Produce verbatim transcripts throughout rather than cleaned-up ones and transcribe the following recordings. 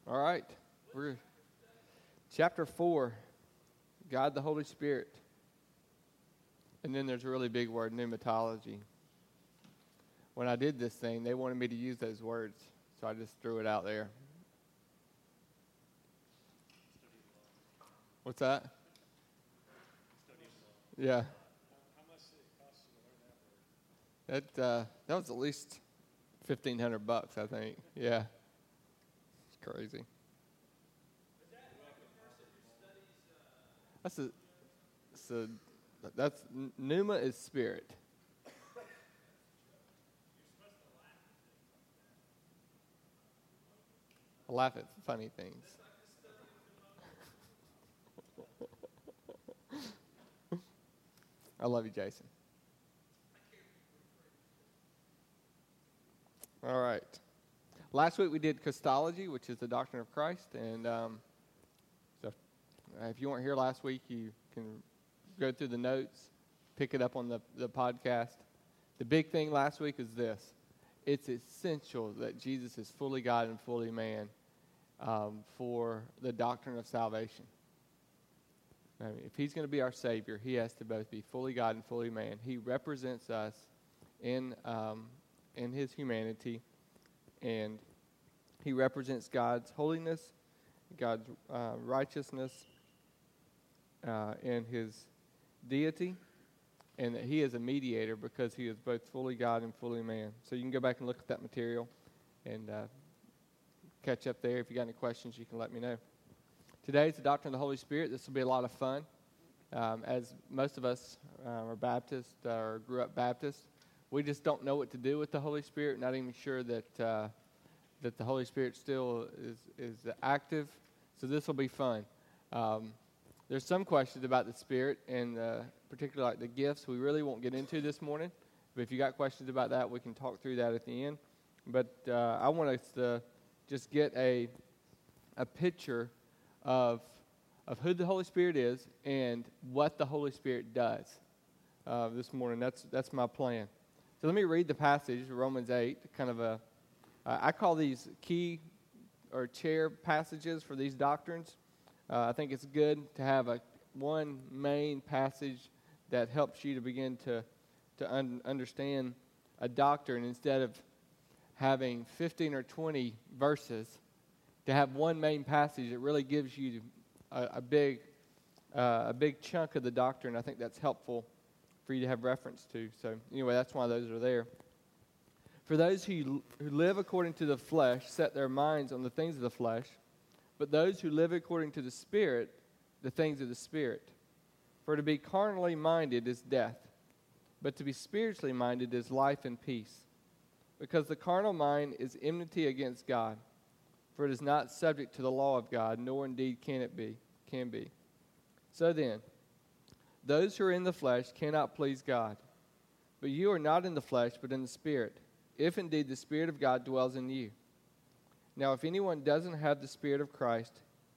All right. We're chapter four, God the Holy Spirit. And then there's a really big word, pneumatology. When I did this thing, they wanted me to use those words, so I just threw it out there. What's that? Yeah. How much did it cost you to learn that word? That uh, that was at least fifteen hundred bucks, I think. Yeah. It's crazy. That's a, so that's pneuma is spirit. I laugh at funny things. I love you, Jason. All right. Last week we did Christology, which is the doctrine of Christ, and um, so uh, if you weren't here last week, you can go through the notes, pick it up on the, the podcast. The big thing last week is this. It's essential that Jesus is fully God and fully man um, for the doctrine of salvation. I mean, if he's going to be our Savior, he has to both be fully God and fully man. He represents us in um, in his humanity, and he represents God's holiness, God's uh, righteousness, uh, and his deity, and that he is a mediator because he is both fully God and fully man. So you can go back and look at that material and uh, catch up there. If you got any questions, you can let me know. Today is the doctrine of the Holy Spirit. This will be a lot of fun. Um, as most of us uh, are Baptist uh, or grew up Baptist, we just don't know what to do with the Holy Spirit. Not even sure that uh, that the Holy Spirit still is is active. So this will be fun. Um, there's some questions about the Spirit and uh, particularly like the gifts. We really won't get into this morning. But if you got questions about that, we can talk through that at the end. But uh, I want us to just get a a picture of of who the Holy Spirit is and what the Holy Spirit does uh, this morning. That's that's my plan. So let me read the passage, Romans eight, kind of a, uh, I call these key or chair passages for these doctrines. Uh, I think it's good to have a one main passage that helps you to begin to, to un- understand a doctrine instead of having fifteen or twenty verses. To have one main passage that really gives you a, a big uh, a big chunk of the doctrine. I think that's helpful for you to have reference to. So anyway, that's why those are there. For those who, who live according to the flesh set their minds on the things of the flesh, but those who live according to the Spirit, the things of the Spirit. For to be carnally minded is death, but to be spiritually minded is life and peace. Because the carnal mind is enmity against God. For it is not subject to the law of God, nor indeed can it be, can be. So then, those who are in the flesh cannot please God. But you are not in the flesh, but in the Spirit, if indeed the Spirit of God dwells in you. Now, if anyone doesn't have the Spirit of Christ,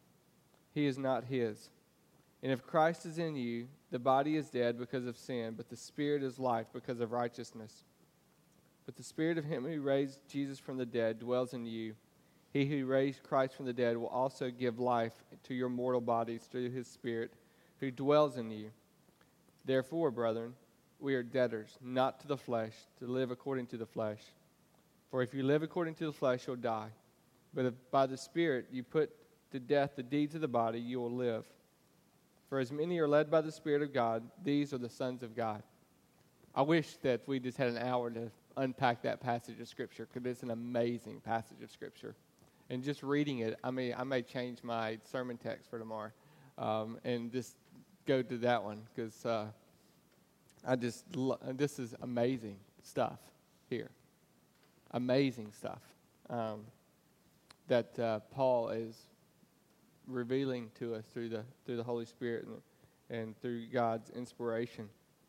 he is not his. And if Christ is in you, the body is dead because of sin, but the Spirit is life because of righteousness. But the Spirit of him who raised Jesus from the dead dwells in you. He who raised Christ from the dead will also give life to your mortal bodies through his Spirit who dwells in you. Therefore, brethren, we are debtors, not to the flesh, to live according to the flesh. For if you live according to the flesh, you'll die. But if by the Spirit you put to death the deeds of the body, you will live. For as many are led by the Spirit of God, these are the sons of God. I wish that we just had an hour to unpack that passage of Scripture, because it's an amazing passage of Scripture. And just reading it, I mean, I may change my sermon text for tomorrow um, and just go to that one, because uh, I just, lo- this is amazing stuff here. Amazing stuff um, that uh, Paul is revealing to us through the through the Holy Spirit and, and through God's inspiration.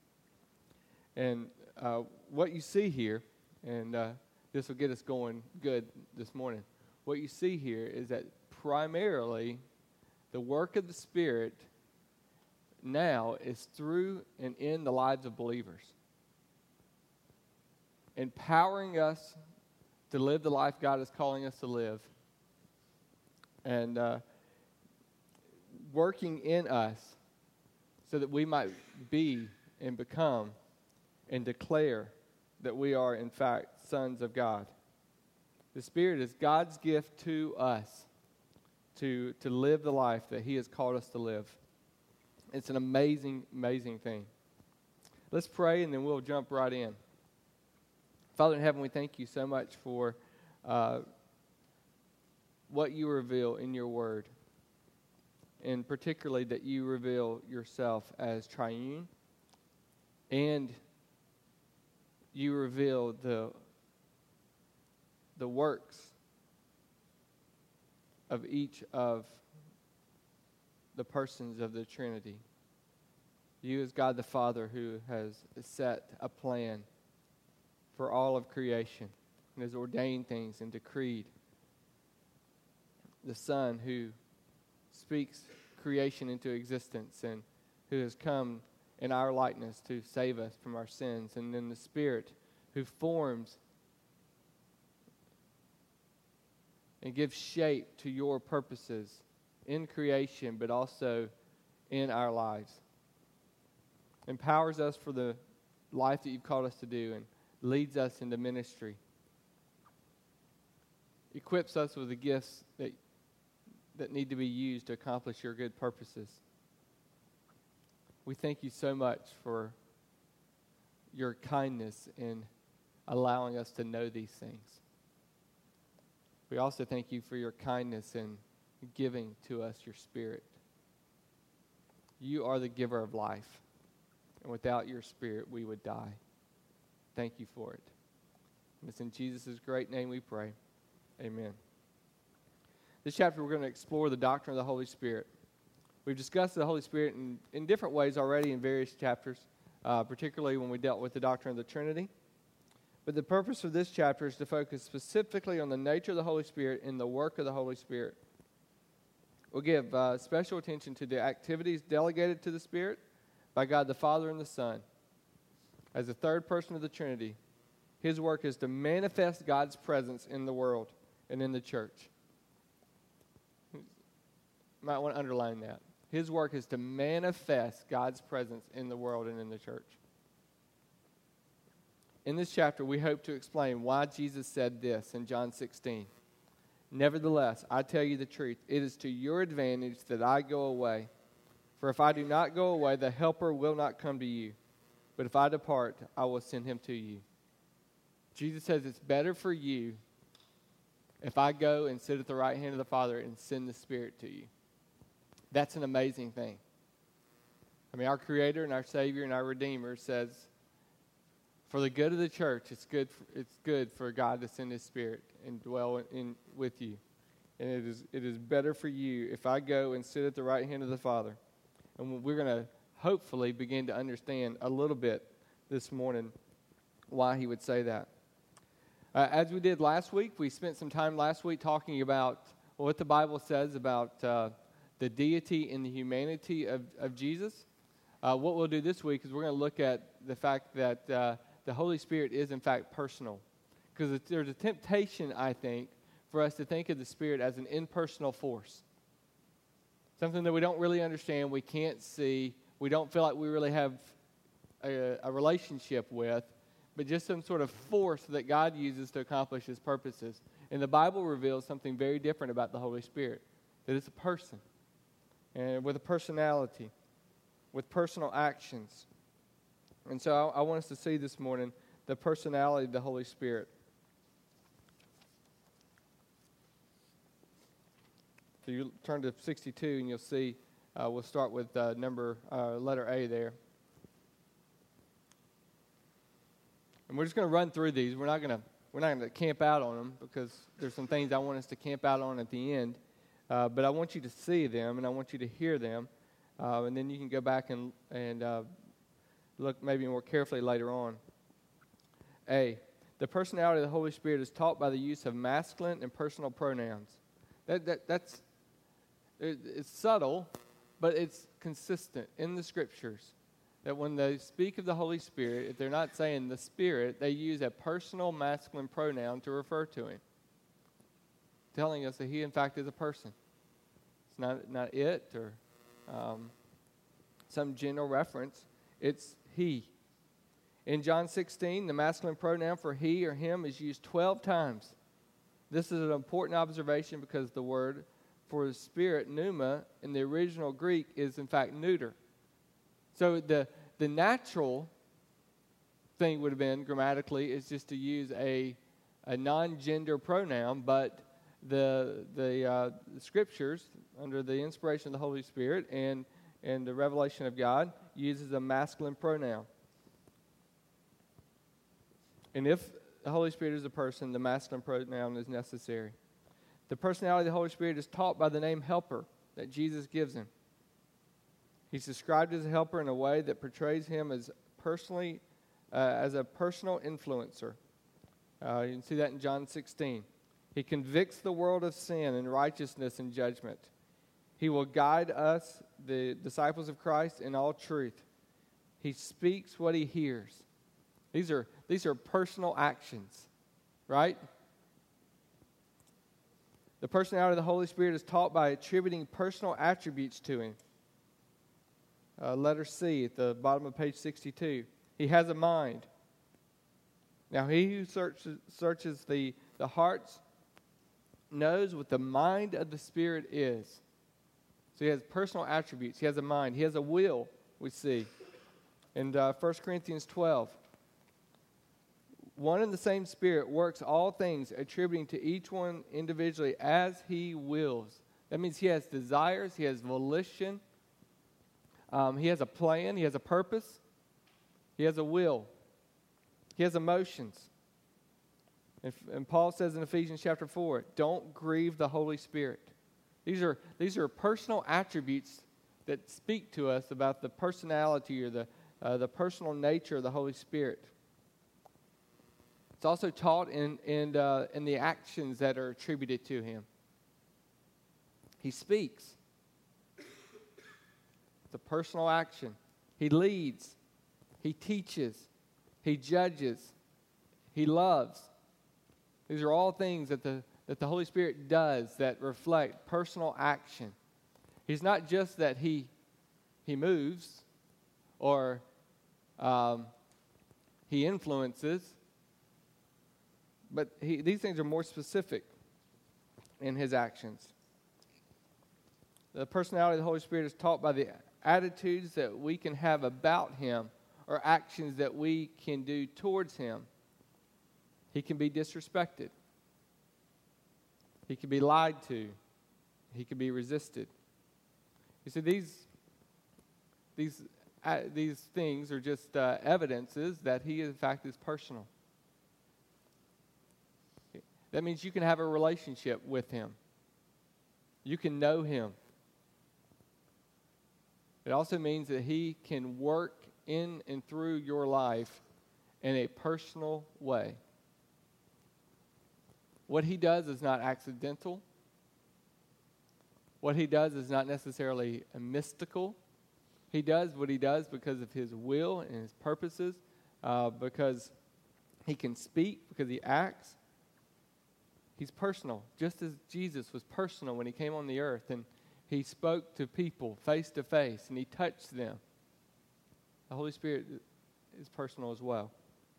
And uh, what you see here, and uh, this will get us going good this morning, what you see here is that primarily the work of the Spirit now is through and in the lives of believers, empowering us to live the life God is calling us to live, and uh, working in us so that we might be and become and declare that we are, in fact, sons of God. The Spirit is God's gift to us to, to live the life that He has called us to live. It's an amazing, amazing thing. Let's pray, and then we'll jump right in. Father in heaven, we thank you so much for uh, what you reveal in your word, and particularly that you reveal yourself as triune, and you reveal the, the works of each of the persons of the Trinity. You as God the Father who has set a plan for all of creation and has ordained things and decreed. The Son who speaks creation into existence and who has come in our likeness to save us from our sins. And then the Spirit who forms and gives shape to your purposes in creation, but also in our lives. Empowers us for the life that you've called us to do and leads us into ministry. Equips us with the gifts that, that need to be used to accomplish your good purposes. We thank you so much for your kindness in allowing us to know these things. We also thank you for your kindness in giving to us your Spirit. You are the giver of life, and without your Spirit we would die. Thank you for it. And it's in Jesus' great name we pray. Amen. This chapter we're going to explore the doctrine of the Holy Spirit. We've discussed the Holy Spirit in, in different ways already in various chapters, uh, particularly when we dealt with the doctrine of the Trinity. But the purpose of this chapter is to focus specifically on the nature of the Holy Spirit and the work of the Holy Spirit. We'll give uh, special attention to the activities delegated to the Spirit by God the Father and the Son. As the third person of the Trinity, His work is to manifest God's presence in the world and in the church. You might want to underline that. His work is to manifest God's presence in the world and in the church. In this chapter, we hope to explain why Jesus said this in John sixteen. Nevertheless, I tell you the truth, it is to your advantage that I go away. For if I do not go away, the Helper will not come to you. But if I depart, I will send him to you. Jesus says it's better for you if I go and sit at the right hand of the Father and send the Spirit to you. That's an amazing thing. I mean, our Creator and our Savior and our Redeemer says, for the good of the church, it's good for, it's good for God to send His Spirit and dwell in, in with you. And it is it is better for you if I go and sit at the right hand of the Father. And we're going to hopefully begin to understand a little bit this morning why He would say that. Uh, as we did last week, we spent some time last week talking about what the Bible says about uh, the deity and the humanity of, of Jesus. Uh, what we'll do this week is we're going to look at the fact that uh, the Holy Spirit is, in fact, personal. Because there's a temptation, I think, for us to think of the Spirit as an impersonal force. Something that we don't really understand, we can't see, we don't feel like we really have a, a relationship with, but just some sort of force that God uses to accomplish His purposes. And the Bible reveals something very different about the Holy Spirit, that it's a person, and with a personality, with personal actions. And so I, I want us to see this morning the personality of the Holy Spirit. So you turn to sixty-two and you'll see, uh, we'll start with uh, number, uh, letter A there. And we're just going to run through these. We're not going to we're not going to camp out on them because there's some things I want us to camp out on at the end. Uh, but I want you to see them and I want you to hear them. Uh, and then you can go back and, and uh, look maybe more carefully later on. A, the personality of the Holy Spirit is taught by the use of masculine and personal pronouns. That, that That's it, it's subtle, but it's consistent in the Scriptures. That when they speak of the Holy Spirit, if they're not saying the Spirit, they use a personal masculine pronoun to refer to Him, telling us that He, in fact, is a person. It's not, not it or um, some general reference. It's he. In John sixteen, the masculine pronoun for he or him is used twelve times. This is an important observation because the word for the spirit, pneuma, in the original Greek is in fact neuter. So the, the natural thing would have been, grammatically, is just to use a, a non-gender pronoun, but the, the, uh, the Scriptures, under the inspiration of the Holy Spirit and, and the revelation of God, uses a masculine pronoun. And if the Holy Spirit is a person, the masculine pronoun is necessary. The personality of the Holy Spirit is taught by the name Helper that Jesus gives him. He's described as a helper in a way that portrays him as personally, uh, as a personal influencer. Uh, you can see that in John sixteen. He convicts the world of sin and righteousness and judgment. He will guide us, the disciples of Christ, in all truth. He speaks what he hears. These are, these are personal actions, right? The personality of the Holy Spirit is taught by attributing personal attributes to him. Uh, letter C at the bottom of page sixty-two. He has a mind. Now, he who searches, searches the, the hearts knows what the mind of the Spirit is. So he has personal attributes. He has a mind. He has a will, we see. In uh, First Corinthians twelve. One and the same Spirit works all things, attributing to each one individually as he wills. That means he has desires, he has volition, um, he has a plan, he has a purpose, he has a will, he has emotions. And, and Paul says in Ephesians chapter four, don't grieve the Holy Spirit. These are, these are personal attributes that speak to us about the personality or the, uh, the personal nature of the Holy Spirit. It's also taught in, in, uh, in the actions that are attributed to him. He speaks. It's a personal action. He leads. He teaches. He judges. He loves. These are all things that the, that the Holy Spirit does that reflect personal action. He's not just that he, he moves or um, he influences, but he, these things are more specific in his actions. The personality of the Holy Spirit is taught by the attitudes that we can have about him or actions that we can do towards him. He can be disrespected. He can be lied to. He can be resisted. You see, these, these, uh, these things are just uh, evidences that he, in fact, is personal. That means you can have a relationship with him. You can know him. It also means that he can work in and through your life in a personal way. What he does is not accidental. What he does is not necessarily a mystical. He does what he does because of his will and his purposes, uh, because he can speak, because he acts. He's personal, just as Jesus was personal when he came on the earth and he spoke to people face to face and he touched them. The Holy Spirit is personal as well.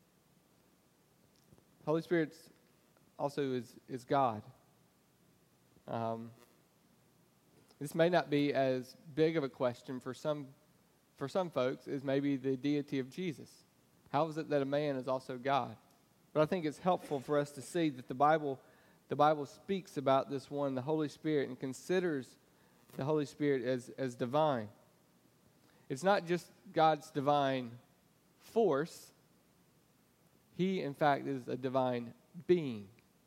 The Holy Spirit also is, is God. Um, this may not be as big of a question for some for some folks as maybe the deity of Jesus. How is it that a man is also God? But I think it's helpful for us to see that the Bible The Bible speaks about this one, the Holy Spirit, and considers the Holy Spirit as, as divine. It's not just God's divine force. He, in fact, is a divine being.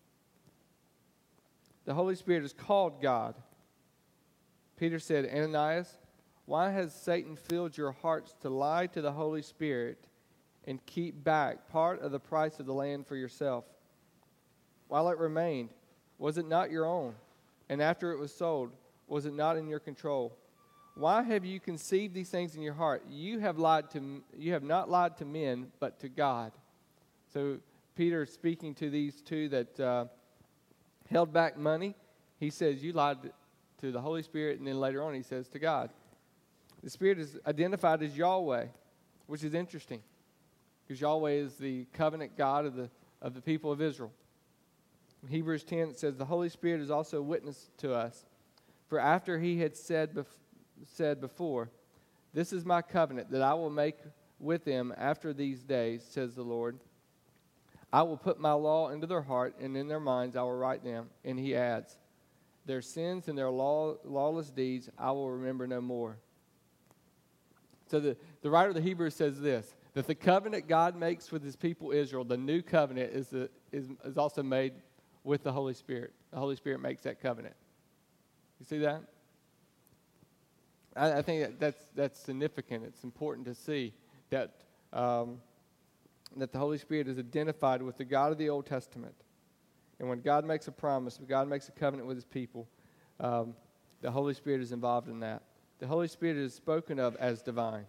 The Holy Spirit is called God. Peter said, Ananias, why has Satan filled your hearts to lie to the Holy Spirit and keep back part of the price of the land for yourself? While it remained, was it not your own? And after it was sold, was it not in your control? Why have you conceived these things in your heart? You have lied to you have not lied to men, but to God. So Peter, speaking to these two that uh, held back money, he says, you lied to the Holy Spirit, and then later on he says to God. The Spirit is identified as Yahweh, which is interesting, because Yahweh is the covenant God of the of the people of Israel. In Hebrews ten, it says, the Holy Spirit is also a witness to us. For after he had said, bef- said before, this is my covenant that I will make with them after these days, says the Lord. I will put my law into their heart, and in their minds I will write them. And he adds, their sins and their law, lawless deeds I will remember no more. So the, the writer of the Hebrews says this, that the covenant God makes with his people Israel, the new covenant, is, the, is, is also made with the Holy Spirit. The Holy Spirit makes that covenant. You see that? I, I think that that's, that's significant. It's important to see that, um, that the Holy Spirit is identified with the God of the Old Testament. And when God makes a promise, when God makes a covenant with his people, um, the Holy Spirit is involved in that. The Holy Spirit is spoken of as divine.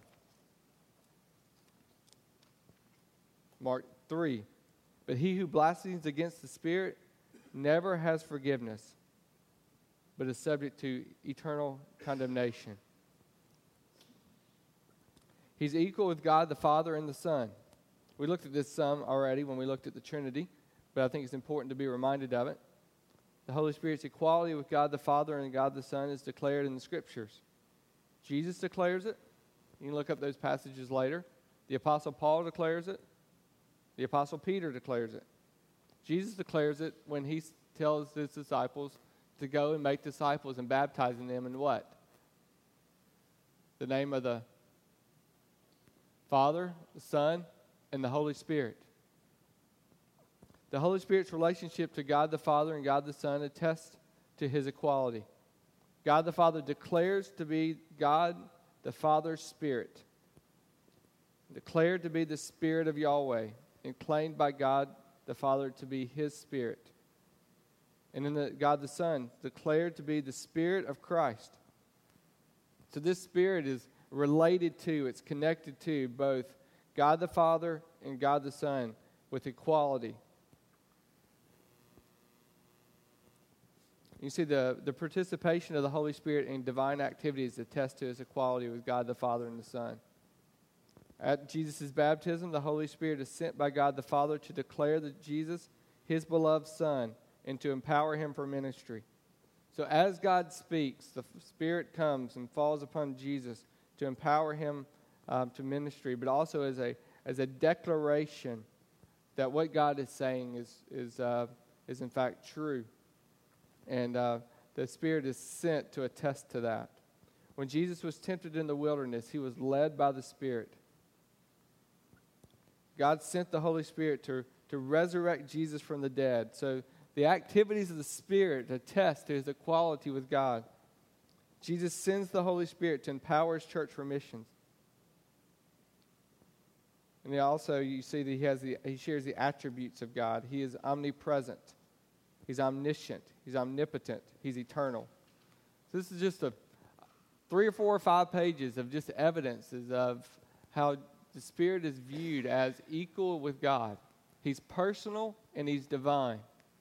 Mark three, but he who blasphemes against the Spirit never has forgiveness, but is subject to eternal condemnation. He's equal with God the Father and the Son. We looked at this some already when we looked at the Trinity, but I think it's important to be reminded of it. The Holy Spirit's equality with God the Father and God the Son is declared in the Scriptures. Jesus declares it. You can look up those passages later. The Apostle Paul declares it. The Apostle Peter declares it. Jesus declares it when he tells his disciples to go and make disciples and baptizing them in what? The name of the Father, the Son, and the Holy Spirit. The Holy Spirit's relationship to God the Father and God the Son attests to his equality. God the Father declares to be God the Father's Spirit, declared to be the Spirit of Yahweh, and claimed by God the Father to be his Spirit. And then the, God the Son declared to be the Spirit of Christ. So this Spirit is related to, it's connected to both God the Father and God the Son with equality. You see, the, the participation of the Holy Spirit in divine activities attest to his equality with God the Father and the Son. At Jesus' baptism, the Holy Spirit is sent by God the Father to declare that Jesus, his beloved Son, and to empower him for ministry. So as God speaks, the Spirit comes and falls upon Jesus to empower him um, to ministry, but also as a as a declaration that what God is saying is is uh, is in fact true. And uh, the Spirit is sent to attest to that. When Jesus was tempted in the wilderness, he was led by the Spirit. God sent the Holy Spirit to, to resurrect Jesus from the dead. So the activities of the Spirit attest to his equality with God. Jesus sends the Holy Spirit to empower his church for missions. And he also, you see that he has the he shares the attributes of God. He is omnipresent. He's omniscient. He's omnipotent. He's eternal. So this is just a three or four or five pages of just evidences of how the Spirit is viewed as equal with God. He's personal and he's divine.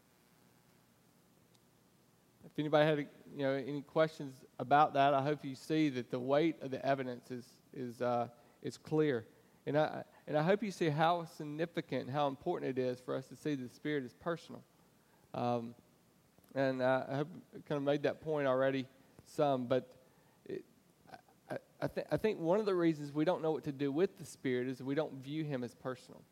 If anybody had you know any questions about that, I hope you see that the weight of the evidence is is uh, is clear, and I and I hope you see how significant, how important it is for us to see the Spirit is personal. Um, and uh, I hope I kind of made that point already some, but it, I, I, th- I think one of the reasons we don't know what to do with the Spirit is that we don't view him as personal.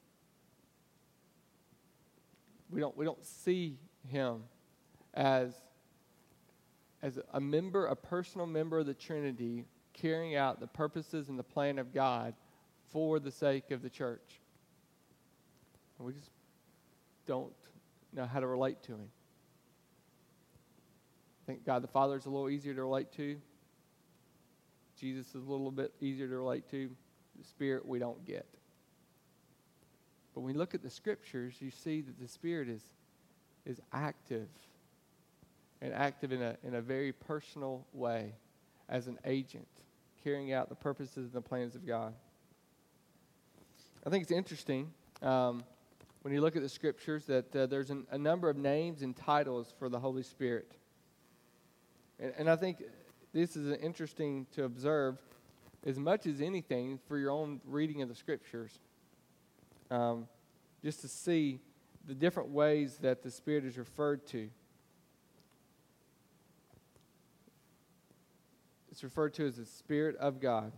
We don't we don't see him as as a member, a personal member of the Trinity, carrying out the purposes and the plan of God for the sake of the church. And we just don't know how to relate to him. I think God the Father is a little easier to relate to. Jesus is a little bit easier to relate to. The Spirit we don't get. But when we look at the Scriptures, you see that the Spirit is is active. And active in a in a very personal way as an agent, carrying out the purposes and the plans of God. I think it's interesting um, when you look at the Scriptures that uh, there's an, a number of names and titles for the Holy Spirit. And, and I think this is interesting to observe as much as anything for your own reading of the Scriptures, um, just to see the different ways that the Spirit is referred to. It's referred to as the Spirit of God.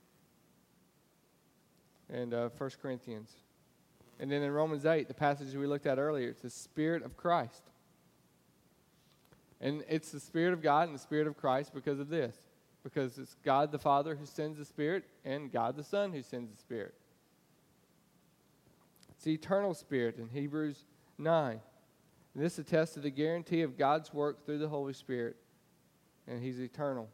And uh, First Corinthians. And then in Romans eight, the passage we looked at earlier, it's the Spirit of Christ. And it's the Spirit of God and the Spirit of Christ because of this. Because it's God the Father who sends the Spirit and God the Son who sends the Spirit. It's the eternal Spirit in Hebrews nine. And this attests to the guarantee of God's work through the Holy Spirit. And He's eternal.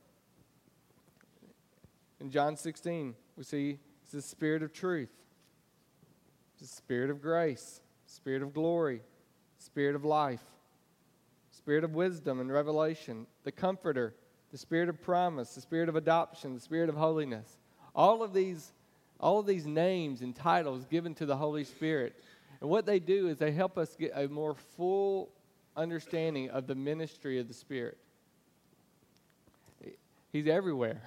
In John sixteen, we see it's the Spirit of truth. It's the Spirit of grace, Spirit of glory, Spirit of life, Spirit of wisdom and revelation, the Comforter, the Spirit of promise, the Spirit of adoption, the Spirit of holiness. All of these, all of these names and titles given to the Holy Spirit. And what they do is they help us get a more full understanding of the ministry of the Spirit. He's everywhere,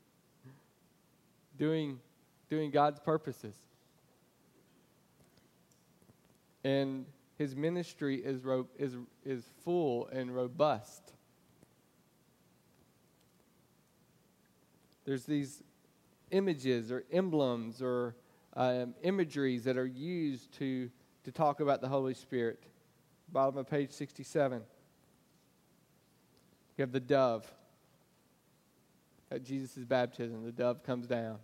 doing, doing God's purposes. And His ministry is, ro- is, is full and robust. There's these images or emblems or um, imageries that are used to, to talk about the Holy Spirit. Bottom of page sixty-seven. You have the dove. At Jesus' baptism, the dove comes down.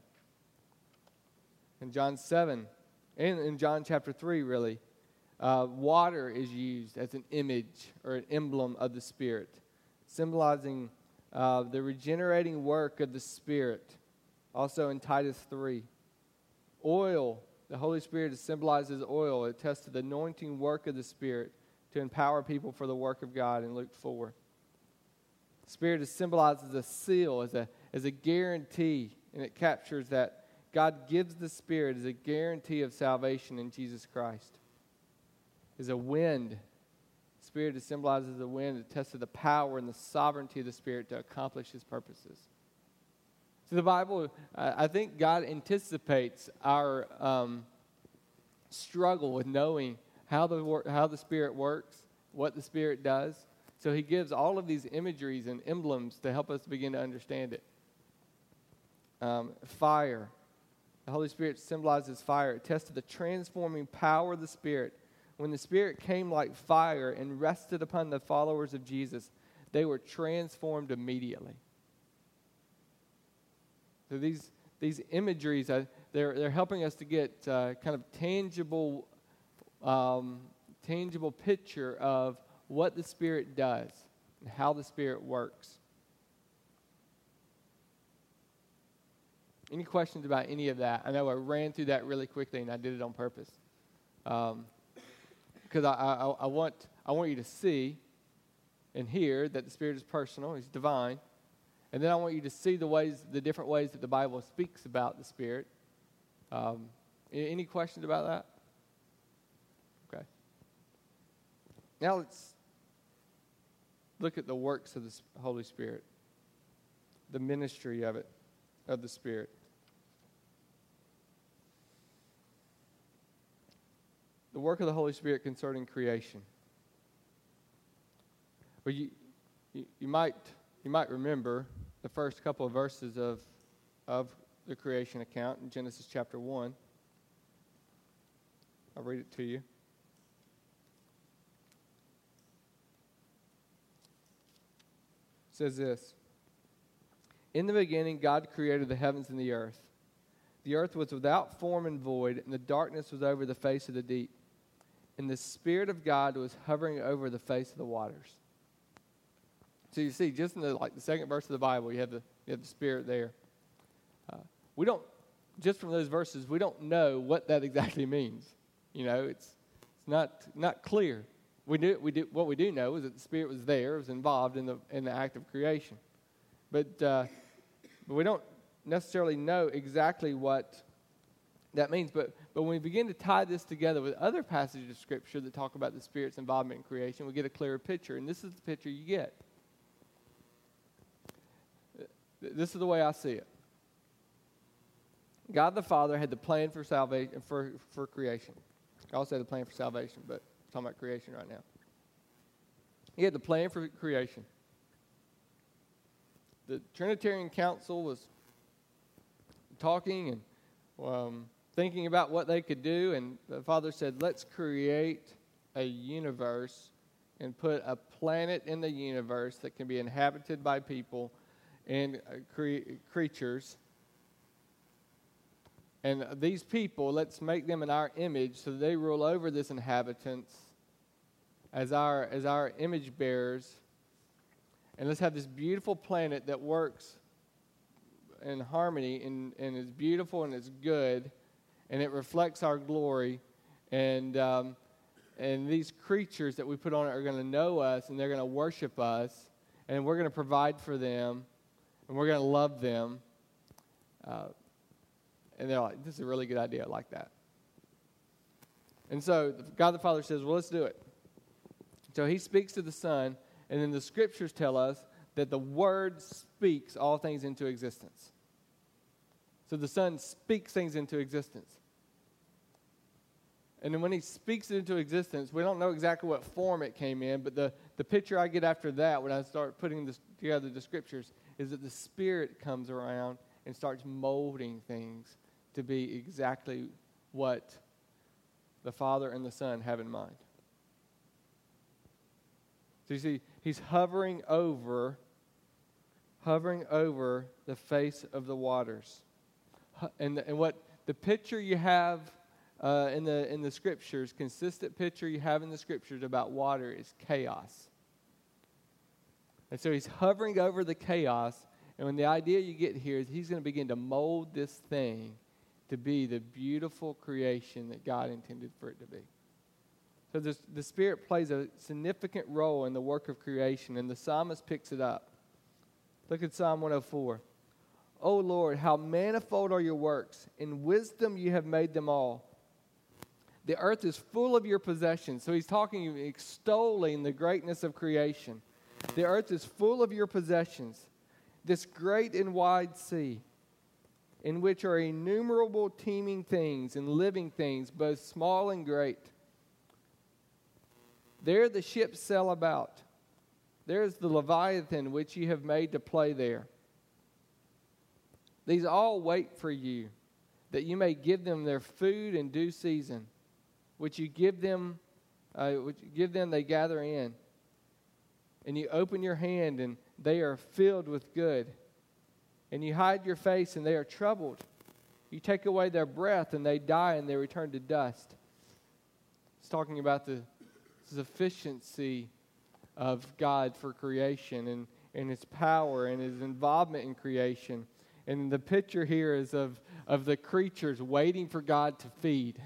In John seven, and in John chapter three, really, uh, water is used as an image or an emblem of the Spirit, symbolizing uh, the regenerating work of the Spirit. Also in Titus three. Oil, the Holy Spirit is symbolized as oil. It attests to the anointing work of the Spirit to empower people for the work of God in Luke four. The Spirit is symbolized as a seal, as a, as a guarantee, and it captures that God gives the Spirit as a guarantee of salvation in Jesus Christ. As a wind, the Spirit is symbolized as a wind. It attests to the power and the sovereignty of the Spirit to accomplish His purposes. So the Bible, I think God anticipates our um, struggle with knowing how the wor- how the Spirit works, what the Spirit does. So He gives all of these imageries and emblems to help us begin to understand it. Um, fire. The Holy Spirit symbolizes fire. It attests to the transforming power of the Spirit. When the Spirit came like fire and rested upon the followers of Jesus, they were transformed immediately. So these these imageries, uh, they're they're helping us to get uh, kind of tangible, um, tangible picture of what the Spirit does and how the Spirit works. Any questions about any of that? I know I ran through that really quickly, and I did it on purpose, um, because I, I I want I want you to see and hear that the Spirit is personal, He's divine. And then I want you to see the ways, the different ways that the Bible speaks about the Spirit. Um, any questions about that? Okay. Now let's look at the works of the Holy Spirit, the ministry of it, of the Spirit. The work of the Holy Spirit concerning creation. Well, you, you, you might you might remember the first couple of verses of, of the creation account in Genesis chapter one. I'll read it to you. It says this. In the beginning, God created the heavens and the earth. The earth was without form and void, and the darkness was over the face of the deep. And the Spirit of God was hovering over the face of the waters. So you see, just in the like the second verse of the Bible, you have the you have the Spirit there. Uh, we don't just from those verses, we don't know what that exactly means. You know, it's it's not not clear. We do we do what we do know is that the Spirit was there, was involved in the in the act of creation, but uh, but we don't necessarily know exactly what that means. But but when we begin to tie this together with other passages of Scripture that talk about the Spirit's involvement in creation, we get a clearer picture, and this is the picture you get. th- this is the way I see it. God the Father had the plan for salvation, for, for creation. I also had the plan for salvation, but I'm talking about creation right now. He had the plan for creation. The Trinitarian Council was talking and um, thinking about what they could do, and the Father said, let's create a universe and put a planet in the universe that can be inhabited by people and uh, cre- creatures. And these people, let's make them in our image so that they rule over this inhabitants as our as our image bearers. And let's have this beautiful planet that works in harmony and, and is beautiful and is good, and it reflects our glory. And um, and these creatures that we put on it are going to know us, and they're going to worship us, and we're going to provide for them, and we're going to love them. Uh, And they're like, this is a really good idea. I like that. And so God the Father says, well, let's do it. So he speaks to the Son, and then the Scriptures tell us that the Word speaks all things into existence. So the Son speaks things into existence. And then when he speaks it into existence, we don't know exactly what form it came in, but the, the picture I get after that when I start putting this together, the Scriptures, is that the Spirit comes around and starts molding things to be exactly what the Father and the Son have in mind. So you see, he's hovering over, hovering over the face of the waters. And, the, and what the picture you have uh, in the in the Scriptures, consistent picture you have in the Scriptures about water is chaos. And so he's hovering over the chaos, and when the idea you get here is he's going to begin to mold this thing to be the beautiful creation that God intended for it to be. So this, the Spirit plays a significant role in the work of creation, and the psalmist picks it up. Look at Psalm one oh four. O Lord, how manifold are your works. In wisdom you have made them all. The earth is full of your possessions. So he's talking, extolling the greatness of creation. The earth is full of your possessions. This great and wide sea, in which are innumerable teeming things and living things, both small and great. There the ships sail about. There is the Leviathan which you have made to play there. These all wait for you, that you may give them their food in due season, which you give them, uh, which you give them they gather in. And you open your hand, and they are filled with good. And you hide your face, and they are troubled. You take away their breath, and they die, and they return to dust. It's talking about the sufficiency of God for creation and, and His power and His involvement in creation. And the picture here is of, of the creatures waiting for God to feed.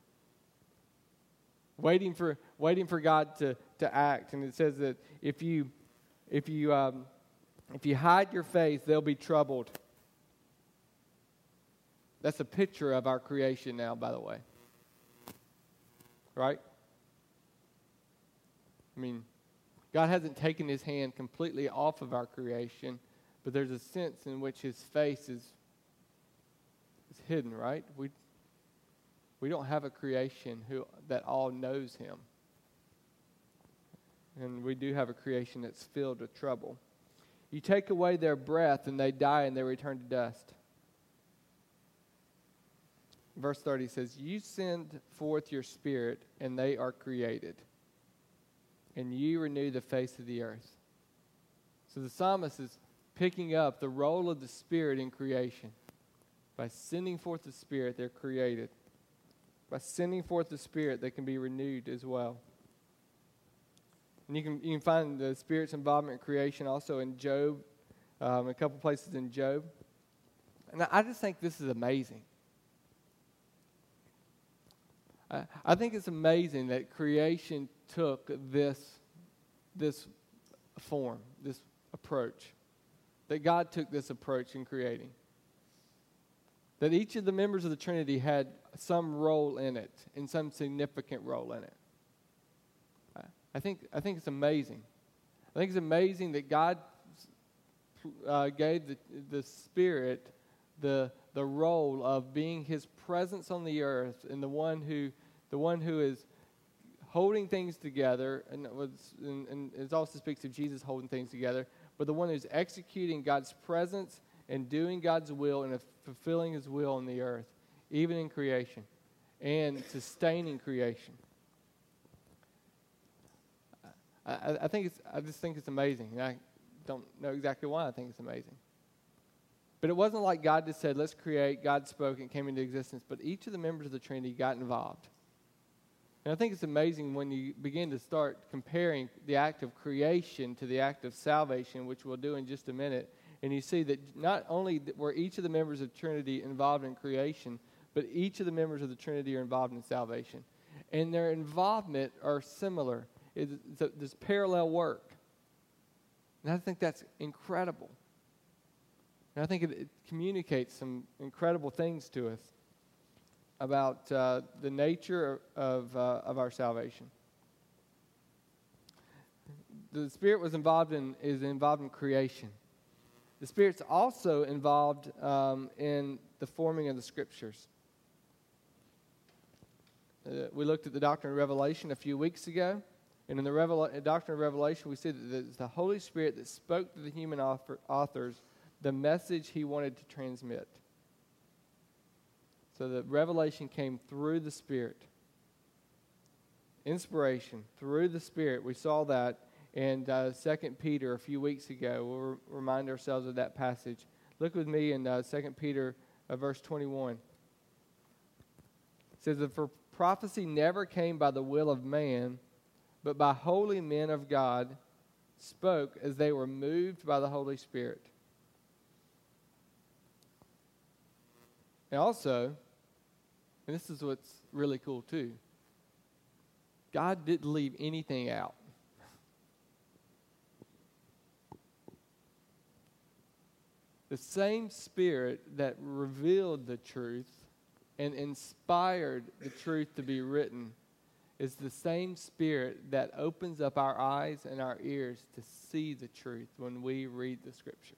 Waiting for waiting for God to, to act. And it says that if you if you um, if you hide your face, they'll be troubled. That's a picture of our creation now, by the way. Right? I mean, God hasn't taken His hand completely off of our creation, but there's a sense in which His face is, is hidden, right? We we don't have a creation who that all knows Him. And we do have a creation that's filled with trouble. You take away their breath, and they die, and they return to dust. Verse thirty says, you send forth your Spirit, and they are created. And you renew the face of the earth. So the psalmist is picking up the role of the Spirit in creation. By sending forth the Spirit, they're created. By sending forth the Spirit, they can be renewed as well. And you can you can find the Spirit's involvement in creation also in Job, um, a couple places in Job. And I just think this is amazing. I, I think it's amazing that creation took this, this form, this approach. That God took this approach in creating. That each of the members of the Trinity had some role in it, and some significant role in it. I think I think it's amazing. I think it's amazing that God uh, gave the, the Spirit the the role of being His presence on the earth, and the one who the one who is holding things together, and it, was, and, and it also speaks of Jesus holding things together, but the one who's executing God's presence and doing God's will and fulfilling His will on the earth, even in creation, and sustaining creation. I, I think it's. I just think it's amazing. And I don't know exactly why I think it's amazing. But it wasn't like God just said, "Let's create." God spoke and it came into existence. But each of the members of the Trinity got involved. And I think it's amazing when you begin to start comparing the act of creation to the act of salvation, which we'll do in just a minute. And you see that not only were each of the members of the Trinity involved in creation, but each of the members of the Trinity are involved in salvation. And their involvement are similar. It's, it's a, this parallel work. And I think that's incredible. And I think it, it communicates some incredible things to us about uh, the nature of, uh, of our salvation. The Spirit was involved in is involved in creation. The Spirit's also involved um, in the forming of the Scriptures. Uh, we looked at the doctrine of Revelation a few weeks ago, and in the Revel- doctrine of Revelation, we see that it's the Holy Spirit that spoke to the human author- authors the message He wanted to transmit. So the revelation came through the Spirit. Inspiration through the Spirit. We saw that in uh, Second Peter a few weeks ago. We'll re- remind ourselves of that passage. Look with me in uh, Second Peter uh, verse twenty-one. It says that for prophecy never came by the will of man, but by holy men of God spoke as they were moved by the Holy Spirit. And also, and this is what's really cool too, God didn't leave anything out. The same Spirit that revealed the truth and inspired the truth to be written is the same Spirit that opens up our eyes and our ears to see the truth when we read the Scriptures.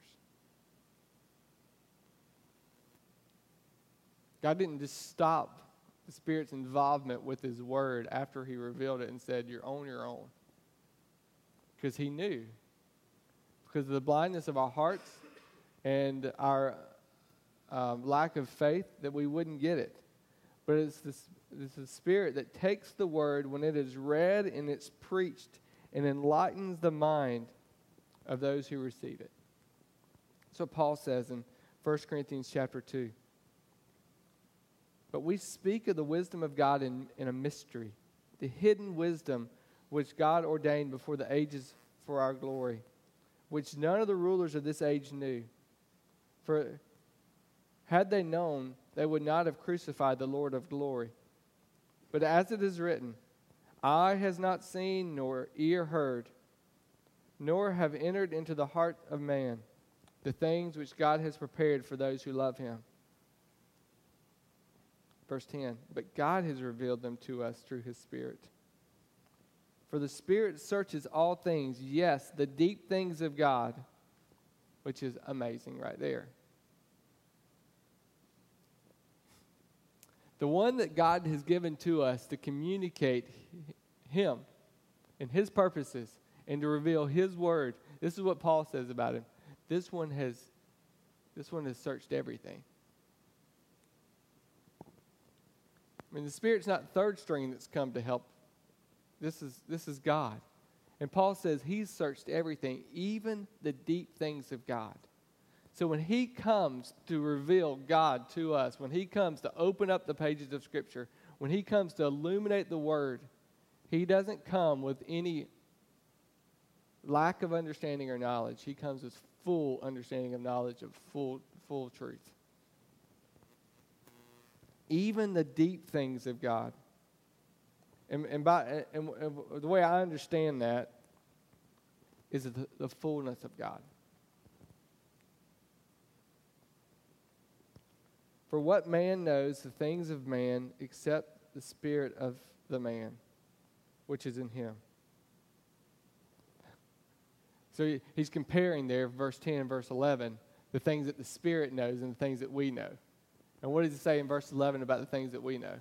God didn't just stop the Spirit's involvement with His Word after He revealed it and said, "You're on your own." Because He knew. Because of the blindness of our hearts and our um, lack of faith that we wouldn't get it. But it's, this, it's the Spirit that takes the Word when it is read and it's preached and enlightens the mind of those who receive it. That's what Paul says in First Corinthians chapter two. But we speak of the wisdom of God in, in a mystery, the hidden wisdom which God ordained before the ages for our glory, which none of the rulers of this age knew. For had they known, they would not have crucified the Lord of glory. But as it is written, eye has not seen, nor ear heard, nor have entered into the heart of man the things which God has prepared for those who love Him. Verse ten, but God has revealed them to us through His Spirit. For the Spirit searches all things, yes, the deep things of God, which is amazing right there. The one that God has given to us to communicate Him and His purposes and to reveal His Word. This is what Paul says about Him. This one has, this one has searched everything. I mean, the Spirit's not third string that's come to help. This is this is God. And Paul says He's searched everything, even the deep things of God. So when He comes to reveal God to us, when He comes to open up the pages of Scripture, when He comes to illuminate the Word, He doesn't come with any lack of understanding or knowledge. He comes with full understanding of knowledge of full full truth. Even the deep things of God. And, and, by, and, and the way I understand that is the, the fullness of God. For what man knows the things of man except the spirit of the man, which is in him? So he, he's comparing there, verse ten and verse eleven, the things that the Spirit knows and the things that we know. And what does he say in verse eleven about the things that we know?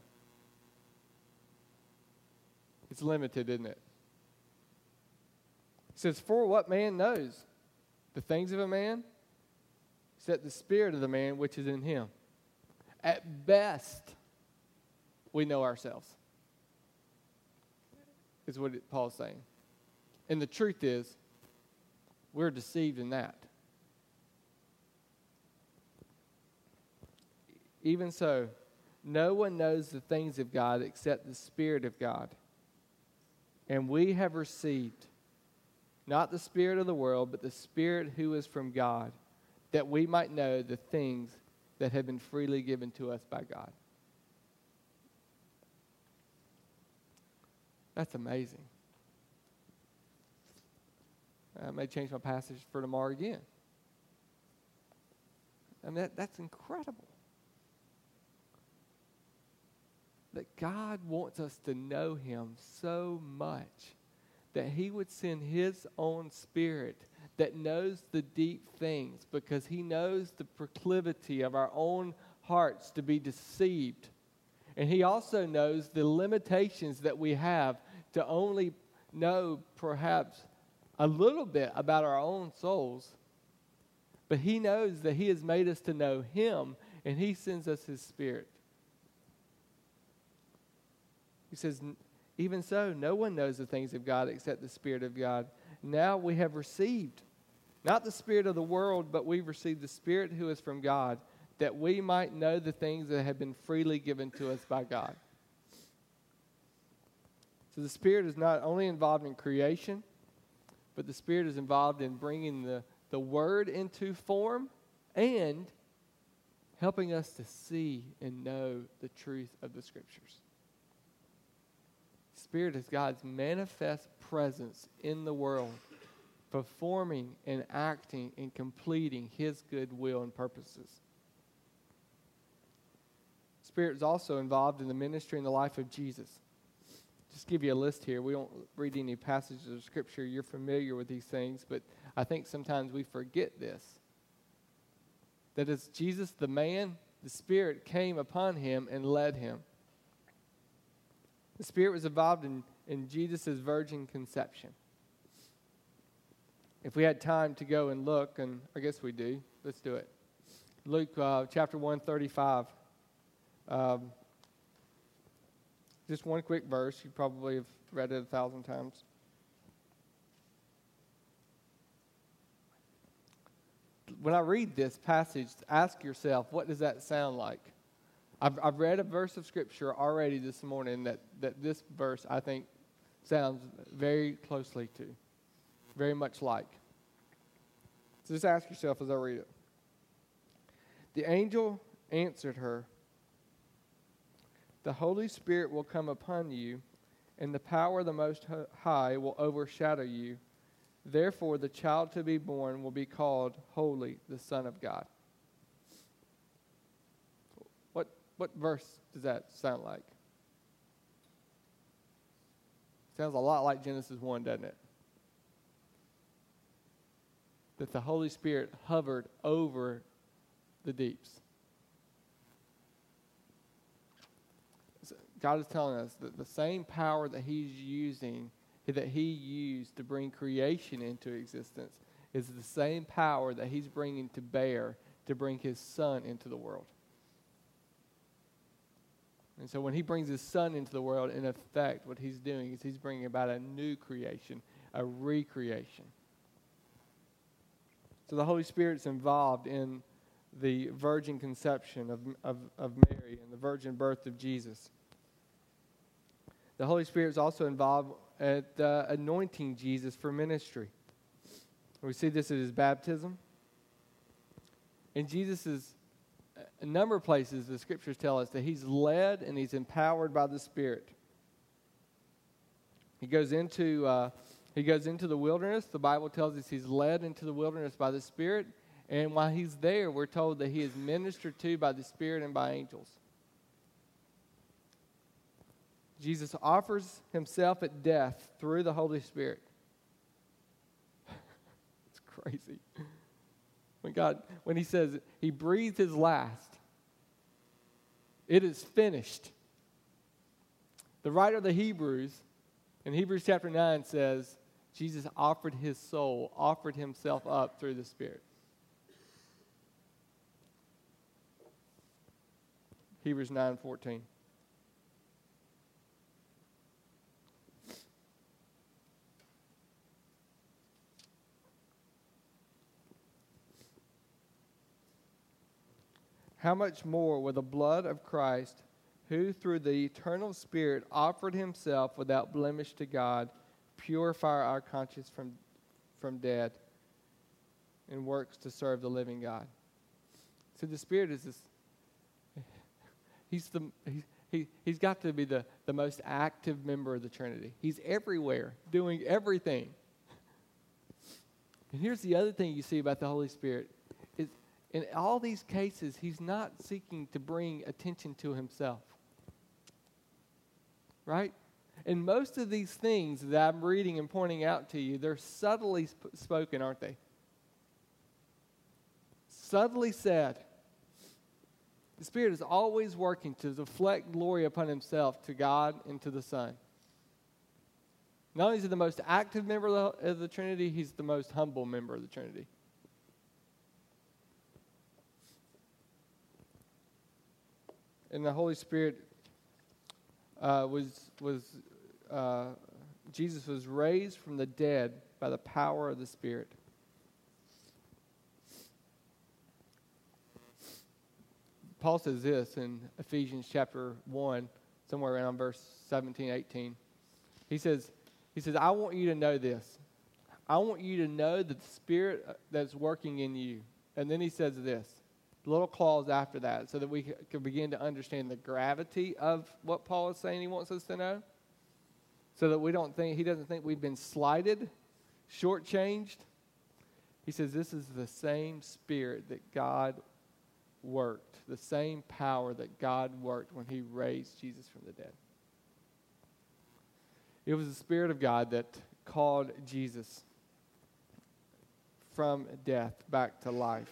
It's limited, isn't it? It says, for what man knows the things of a man, except the spirit of the man which is in him. At best, we know ourselves, is what it, Paul's saying. And the truth is, we're deceived in that. Even so, no one knows the things of God except the Spirit of God. And we have received not the spirit of the world, but the Spirit who is from God, that we might know the things that have been freely given to us by God. That's amazing. I may change my passage for tomorrow again. I mean, that, that's incredible. That God wants us to know Him so much that He would send His own Spirit that knows the deep things, because He knows the proclivity of our own hearts to be deceived. And He also knows the limitations that we have to only know perhaps a little bit about our own souls. But He knows that He has made us to know Him, and He sends us His Spirit. He says, even so, no one knows the things of God except the Spirit of God. Now we have received, not the spirit of the world, but we've received the Spirit who is from God, that we might know the things that have been freely given to us by God. So the Spirit is not only involved in creation, but the Spirit is involved in bringing the, the Word into form and helping us to see and know the truth of the Scriptures. Spirit is God's manifest presence in the world, performing and acting and completing His good will and purposes. Spirit is also involved in the ministry and the life of Jesus. Just give you a list here. We don't read any passages of Scripture. You're familiar with these things, but I think sometimes we forget this. That as Jesus the man, the Spirit came upon Him and led Him. The Spirit was involved in, in Jesus' virgin conception. If we had time to go and look, and I guess we do, let's do it. Luke uh, chapter one thirty-five. Um, just one quick verse. You probably have read it a thousand times. When I read this passage, ask yourself, what does that sound like? I've, I've read a verse of Scripture already this morning that, that this verse, I think, sounds very closely to, very much like. So just ask yourself as I read it. The angel answered her, the Holy Spirit will come upon you, and the power of the Most High will overshadow you. Therefore, the child to be born will be called Holy, the Son of God. What, what verse does that sound like? Sounds a lot like Genesis one, doesn't it? That the Holy Spirit hovered over the deeps. God is telling us that the same power that He's using, that He used to bring creation into existence, is the same power that He's bringing to bear to bring His Son into the world. And so when He brings His Son into the world, in effect, what He's doing is He's bringing about a new creation, a recreation. So the Holy Spirit's involved in the virgin conception of, of, of Mary and the virgin birth of Jesus. The Holy Spirit is also involved at uh, anointing Jesus for ministry. We see this at His baptism. In Jesus' a number of places, the Scriptures tell us that He's led and He's empowered by the Spirit. He goes into uh, he goes into the wilderness. The Bible tells us He's led into the wilderness by the Spirit. And while He's there, we're told that He is ministered to by the Spirit and by angels. Jesus offers Himself at death through the Holy Spirit. crazy. When God, when he says he breathed his last, it is finished. The writer of the Hebrews, in Hebrews chapter nine, says Jesus offered his soul, offered himself up through the Spirit. Hebrews nine fourteen. How much more will the blood of Christ, who through the eternal Spirit offered himself without blemish to God, purify our conscience from, from dead and works to serve the living God? So the Spirit is this, he's, the, he, he, he's got to be the, the most active member of the Trinity. He's everywhere, doing everything. And here's the other thing you see about the Holy Spirit. In all these cases, he's not seeking to bring attention to himself. Right? And most of these things that I'm reading and pointing out to you, they're subtly sp- spoken, aren't they? Subtly said. The Spirit is always working to deflect glory upon himself to God and to the Son. Not only is he the most active member of the, of the Trinity, he's the most humble member of the Trinity. And the Holy Spirit uh, was, was uh, Jesus was raised from the dead by the power of the Spirit. Paul says this in Ephesians chapter one, somewhere around verse seventeen, eighteen. He says, he says, I want you to know this. I want you to know that the Spirit that's working in you. And then he says this. Little clause after that, so that we can begin to understand the gravity of what Paul is saying he wants us to know, so that we don't think, he doesn't think we've been slighted, shortchanged. He says this is the same Spirit that God worked, the same power that God worked when he raised Jesus from the dead. It was the Spirit of God that called Jesus from death back to life.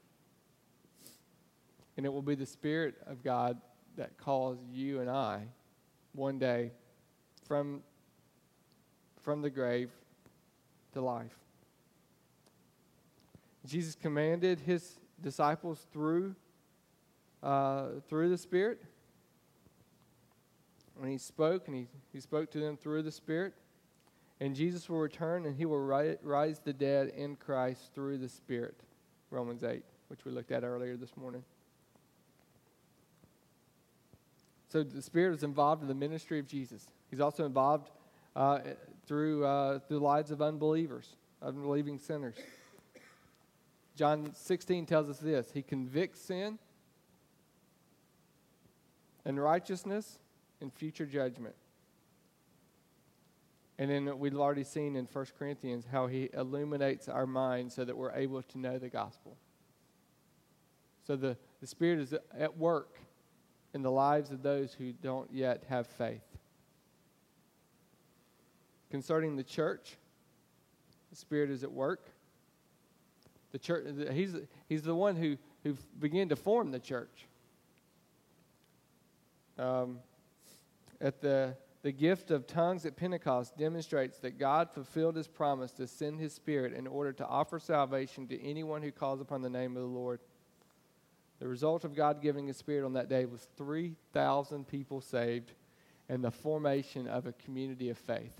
And it will be the Spirit of God that calls you and I one day from, from the grave to life. Jesus commanded his disciples through, uh, through the Spirit. And he spoke, and he, he spoke to them through the Spirit. And Jesus will return, and he will ri- rise the dead in Christ through the Spirit. Romans eight, which we looked at earlier this morning. So the Spirit is involved in the ministry of Jesus. He's also involved uh, through uh, through the lives of unbelievers, unbelieving sinners. John sixteen tells us this. He convicts sin and righteousness and future judgment. And then we've already seen in First Corinthians how he illuminates our minds so that we're able to know the gospel. So the, the Spirit is at work in the lives of those who don't yet have faith. Concerning the church, the Spirit is at work. The church, he's, he's the one who, who began to form the church. Um, at the, the gift of tongues at Pentecost demonstrates that God fulfilled his promise to send his Spirit in order to offer salvation to anyone who calls upon the name of the Lord. The result of God giving his Spirit on that day was three thousand people saved and the formation of a community of faith.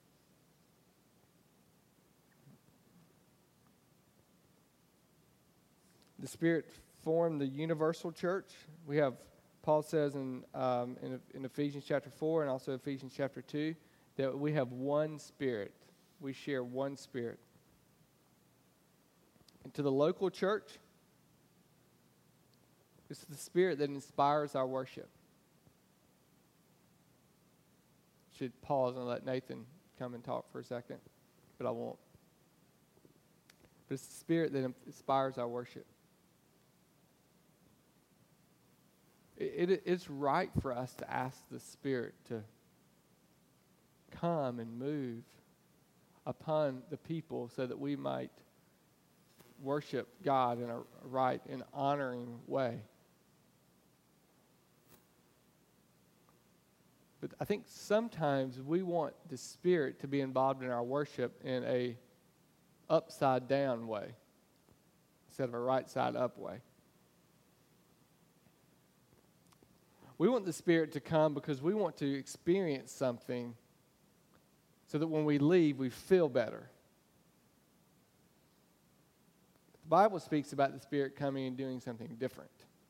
The Spirit formed the universal church. We have, Paul says in, um, in, in Ephesians chapter four and also Ephesians chapter two, that we have one Spirit. We share one Spirit. And to the local church, it's the Spirit that inspires our worship. Should pause and let Nathan come and talk for a second, but I won't. But it's the Spirit that inspires our worship. It, it, it's right for us to ask the Spirit to come and move upon the people so that we might worship God in a right and honoring way. But I think sometimes we want the Spirit to be involved in our worship in a upside down way instead of a right side up way. We want the Spirit to come because we want to experience something so that when we leave, we feel better. The Bible speaks about the Spirit coming and doing something different.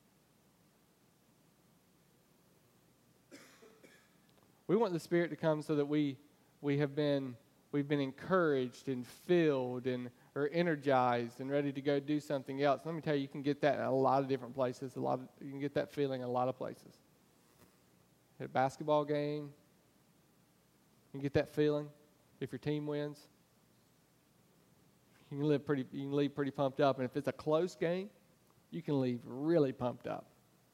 We want the Spirit to come so that we we have been we've been encouraged and filled and or energized and ready to go do something else. Let me tell you, you can get that in a lot of different places. A lot of, you can get that feeling in a lot of places. At a basketball game, you can get that feeling if your team wins. You can live pretty. You can leave pretty pumped up, and if it's a close game, you can leave really pumped up.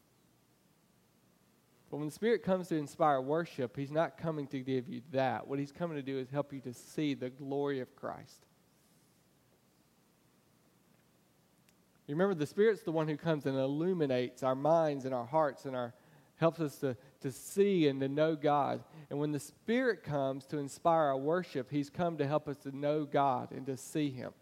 But when the Spirit comes to inspire worship, He's not coming to give you that. What He's coming to do is help you to see the glory of Christ. You remember, the Spirit's the one who comes and illuminates our minds and our hearts and our helps us to, to see and to know God. And when the Spirit comes to inspire our worship, He's come to help us to know God and to see Him.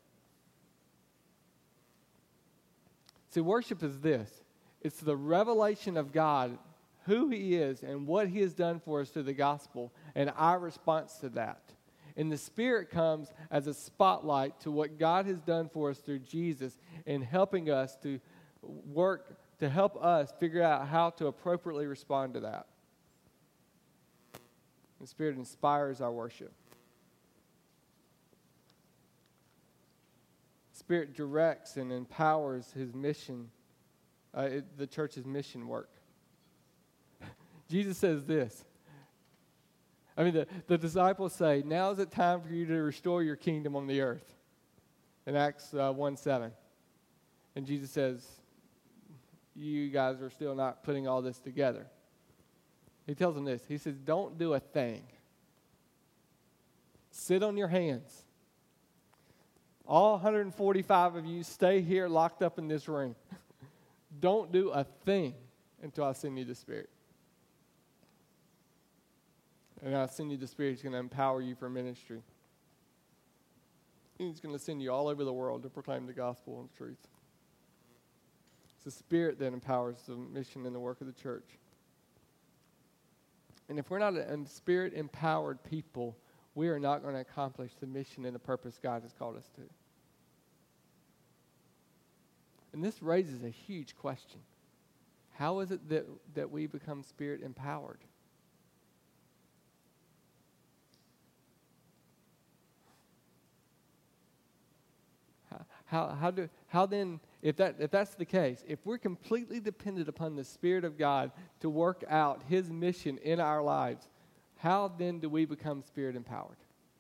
See, worship is this. It's the revelation of God, who He is and what He has done for us through the gospel, and our response to that. And the Spirit comes as a spotlight to what God has done for us through Jesus and helping us to work, to help us figure out how to appropriately respond to that. The Spirit inspires our worship. The Spirit directs and empowers His mission, uh, it, the church's mission work. Jesus says this. I mean, the, the disciples say, now is it time for you to restore your kingdom on the earth. In Acts uh, one seven. And Jesus says, you guys are still not putting all this together. He tells them this. He says, don't do a thing. Sit on your hands. All one hundred forty-five of you stay here locked up in this room. Don't do a thing until I send you the Spirit. And I'll send you the Spirit. He's going to empower you for ministry. He's going to send you all over the world to proclaim the gospel and truth. It's the Spirit that empowers the mission and the work of the church. And if we're not a, a Spirit-empowered people, we are not going to accomplish the mission and the purpose God has called us to. And this raises a huge question. How is it that, that we become Spirit-empowered? How how do how then if that if that's the case, if we're completely dependent upon the Spirit of God to work out His mission in our lives, how then do we become Spirit empowered?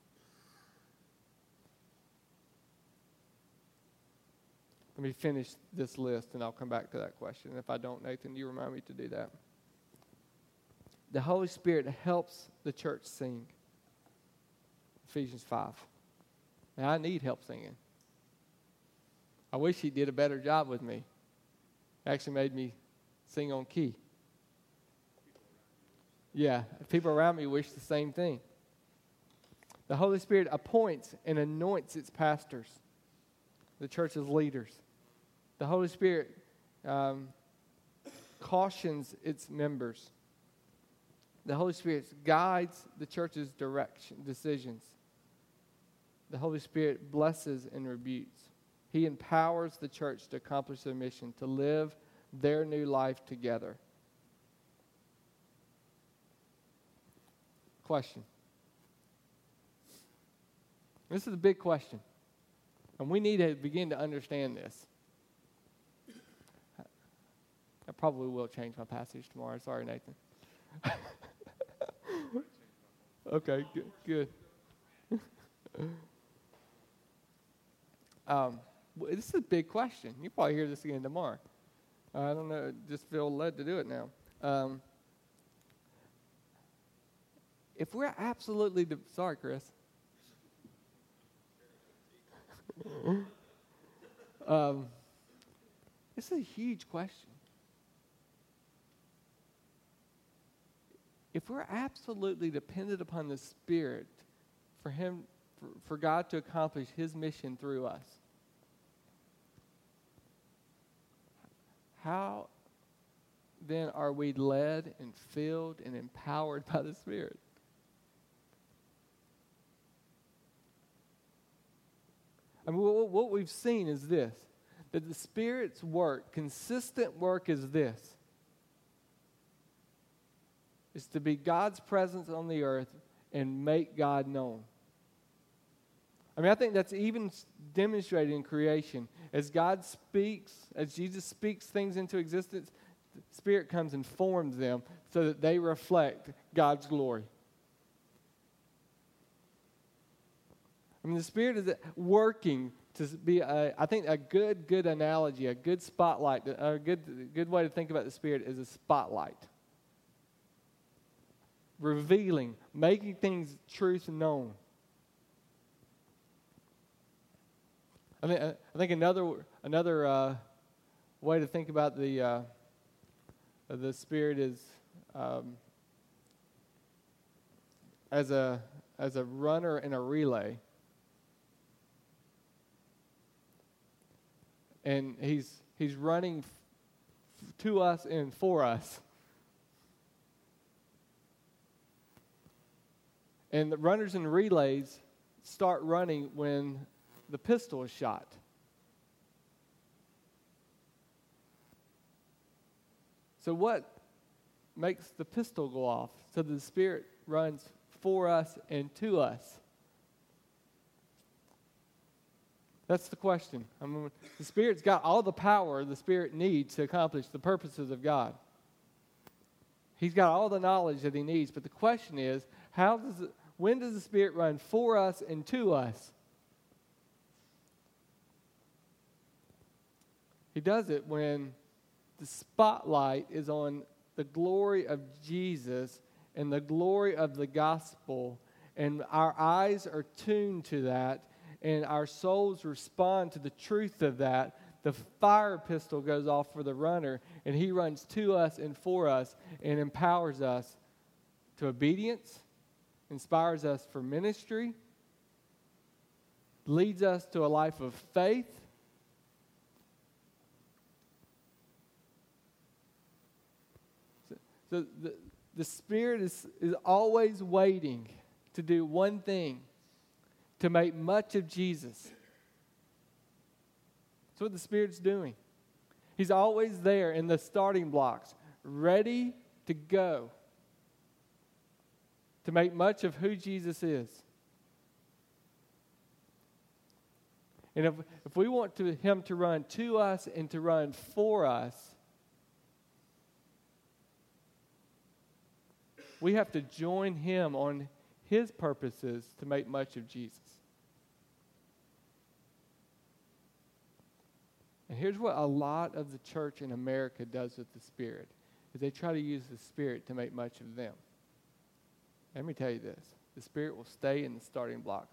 Let me finish this list and I'll come back to that question. If I don't, Nathan, you remind me to do that. The Holy Spirit helps the church sing. Ephesians five. Now I need help singing. I wish He did a better job with me. Actually made me sing on key. Yeah, people around me wish the same thing. The Holy Spirit appoints and anoints its pastors, the church's leaders. The Holy Spirit um, cautions its members. The Holy Spirit guides the church's direction, decisions. The Holy Spirit blesses and rebukes. He empowers the church to accomplish their mission, to live their new life together. Question. This is a big question. And we need to begin to understand this. I probably will change my passage tomorrow. Sorry, Nathan. Okay, good. good. um, this is a big question. You'll probably hear this again tomorrow. I don't know. Just feel led to do it now. Um, if we're absolutely... De- Sorry, Chris. Um, this is a huge question. If we're absolutely dependent upon the Spirit for Him, for, for God to accomplish His mission through us, how then are we led and filled and empowered by the Spirit? I mean, what we've seen is this, that the Spirit's work, consistent work is this, is to be God's presence on the earth and make God known. I mean, I think that's even demonstrated in creation. As God speaks, as Jesus speaks things into existence, the Spirit comes and forms them so that they reflect God's glory. I mean, the Spirit is working to be, a, I think, a good, good analogy, a good spotlight, a good, good way to think about the Spirit is a spotlight. Revealing, making things, truth known. I mean, I think another another uh, way to think about the uh, the Spirit is um, as a as a runner in a relay. And he's he's running f- to us and for us. And the runners in relays start running when the pistol is shot. So what makes the pistol go off? So the Spirit runs for us and to us. That's the question. I mean, the Spirit's got all the power the Spirit needs to accomplish the purposes of God. He's got all the knowledge that He needs. But the question is, how does it, when does the Spirit run for us and to us? He does it when the spotlight is on the glory of Jesus and the glory of the gospel, and our eyes are tuned to that, and our souls respond to the truth of that. The fire pistol goes off for the runner, and he runs to us and for us and empowers us to obedience, inspires us for ministry, leads us to a life of faith. So, so the, the Spirit is, is always waiting to do one thing, to make much of Jesus. That's what the Spirit's doing. He's always there in the starting blocks, ready to go, to make much of who Jesus is. And if, if we want to, Him to run to us and to run for us, we have to join Him on His purposes to make much of Jesus. And here's what a lot of the church in America does with the Spirit, is they try to use the Spirit to make much of them. Let me tell you this. The Spirit will stay in the starting blocks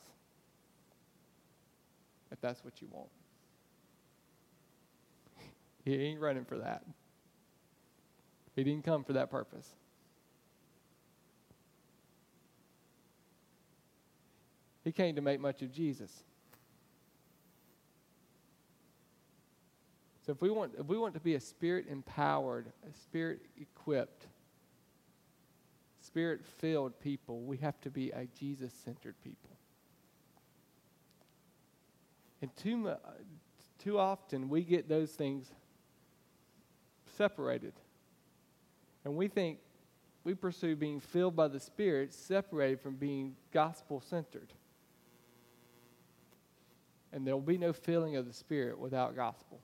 if that's what you want. He ain't running for that. He didn't come for that purpose. He came to make much of Jesus. So if we want, if we want to be a Spirit-empowered, a Spirit-equipped, Spirit-filled people, we have to be a Jesus-centered people. And too, too often we get those things separated. And we think we pursue being filled by the Spirit separated from being gospel-centered. And there will be no filling of the Spirit without gospel.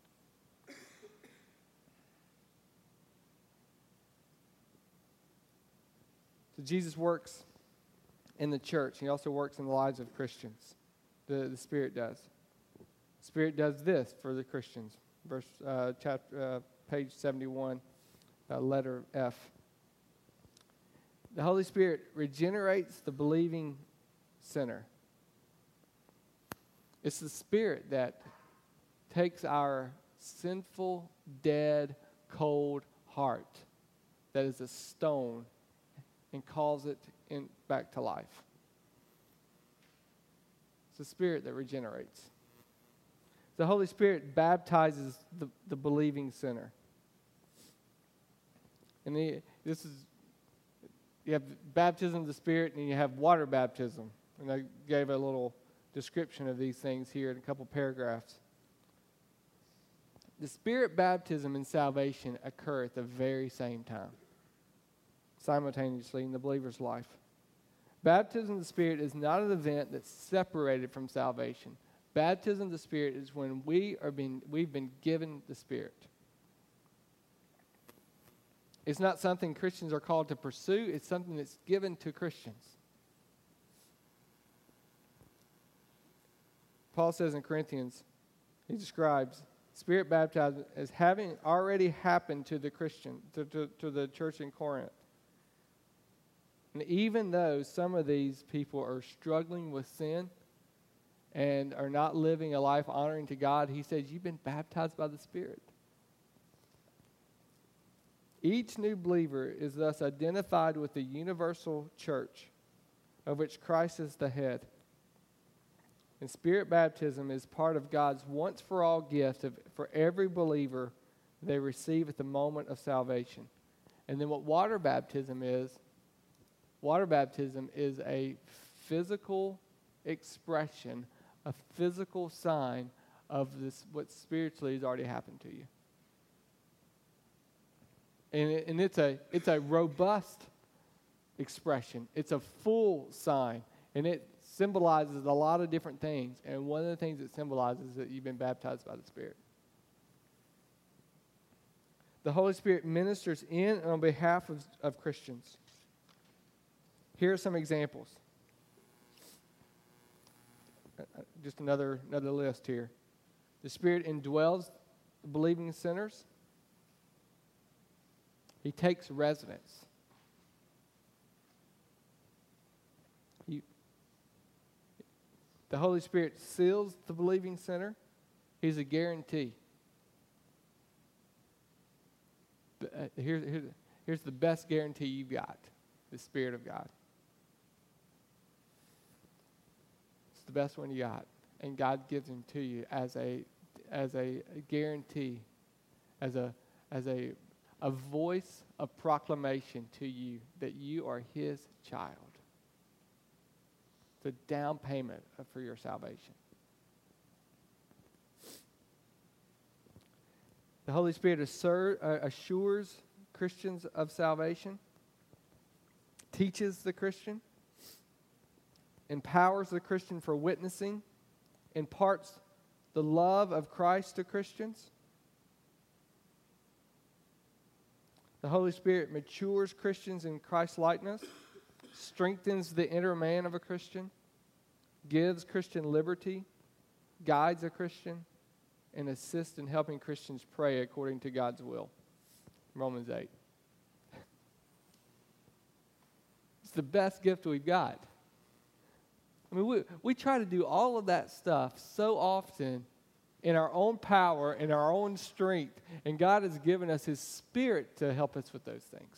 So Jesus works in the church. He also works in the lives of Christians. The, the Spirit does. The Spirit does this for the Christians. Verse, uh, chapter, uh, page seventy-one, uh, letter F. The Holy Spirit regenerates the believing sinner. It's the Spirit that takes our sinful, dead, cold heart that is a stone and calls it in, back to life. It's the Spirit that regenerates. The Holy Spirit baptizes the, the believing sinner. And the, this is, you have baptism of the Spirit and you have water baptism. And I gave a little description of these things here in a couple paragraphs. The Spirit baptism and salvation occur at the very same time, simultaneously in the believer's life. Baptism of the Spirit is not an event that's separated from salvation. Baptism of the Spirit is when we are being, we've been given the Spirit. It's not something Christians are called to pursue. It's something that's given to Christians. Paul says in Corinthians, he describes Spirit baptism as having already happened to the Christian, to, to, to the church in Corinth. And even though some of these people are struggling with sin and are not living a life honoring to God, he says, you've been baptized by the Spirit. Each new believer is thus identified with the universal church, of which Christ is the head. And Spirit baptism is part of God's once-for-all gift of, for every believer they receive at the moment of salvation. And then what water baptism is, water baptism is a physical expression, a physical sign of this, what spiritually has already happened to you. And, it, and it's a it's a robust expression. It's a full sign. And it symbolizes a lot of different things. And one of the things it symbolizes is that you've been baptized by the Spirit. The Holy Spirit ministers in and on behalf of, of Christians. Here are some examples. Just another, another list here. The Spirit indwells the believing sinners. He takes residence. He, the Holy Spirit seals the believing sinner. He's a guarantee. Uh, here, here, here's the best guarantee you've got. The Spirit of God. It's the best one you got. And God gives him to you as a as a, a guarantee, as a as a a voice of proclamation to you that you are his child. It's a down payment for your salvation. The Holy Spirit assur- uh, assures Christians of salvation, teaches the Christian, empowers the Christian for witnessing, imparts the love of Christ to Christians. The Holy Spirit matures Christians in Christ-likeness, strengthens the inner man of a Christian, gives Christian liberty, guides a Christian, and assists in helping Christians pray according to God's will. Romans eight. It's the best gift we've got. I mean, we, we try to do all of that stuff so often in our own power, in our own strength, and God has given us his Spirit to help us with those things.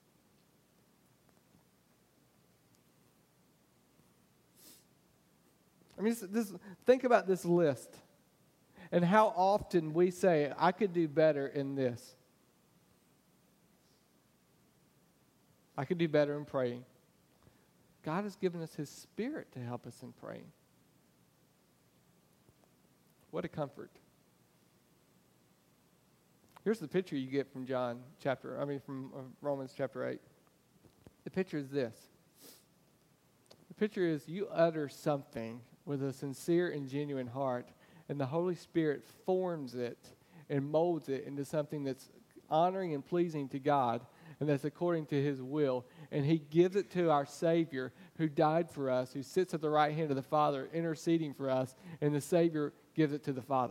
I mean, this, this, think about this list and how often we say, I could do better in this. I could do better in praying. God has given us his Spirit to help us in praying. What a comfort. Here's the picture you get from John chapter, I mean from uh, Romans chapter eight. The picture is this. The picture is you utter something with a sincere and genuine heart, and the Holy Spirit forms it and molds it into something that's honoring and pleasing to God, and that's according to his will. And he gives it to our Savior who died for us, who sits at the right hand of the Father interceding for us, and the Savior gives it to the Father.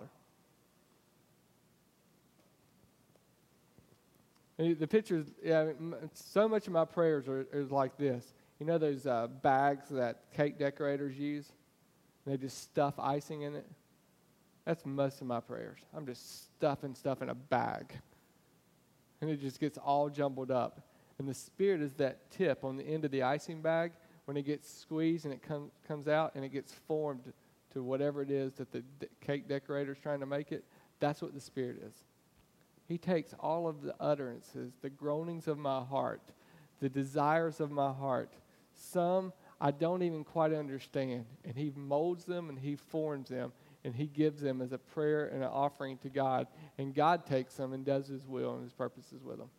And the picture, yeah, so much of my prayers are, are like this. You know those uh, bags that cake decorators use? They just stuff icing in it. That's most of my prayers. I'm just stuffing stuff in a bag. And it just gets all jumbled up. And the Spirit is that tip on the end of the icing bag when it gets squeezed and it com- comes out and it gets formed to whatever it is that the de- cake decorator is trying to make it. That's what the Spirit is. He takes all of the utterances, the groanings of my heart, the desires of my heart. Some I don't even quite understand. And He molds them and He forms them. And He gives them as a prayer and an offering to God. And God takes them and does His will and His purposes with them.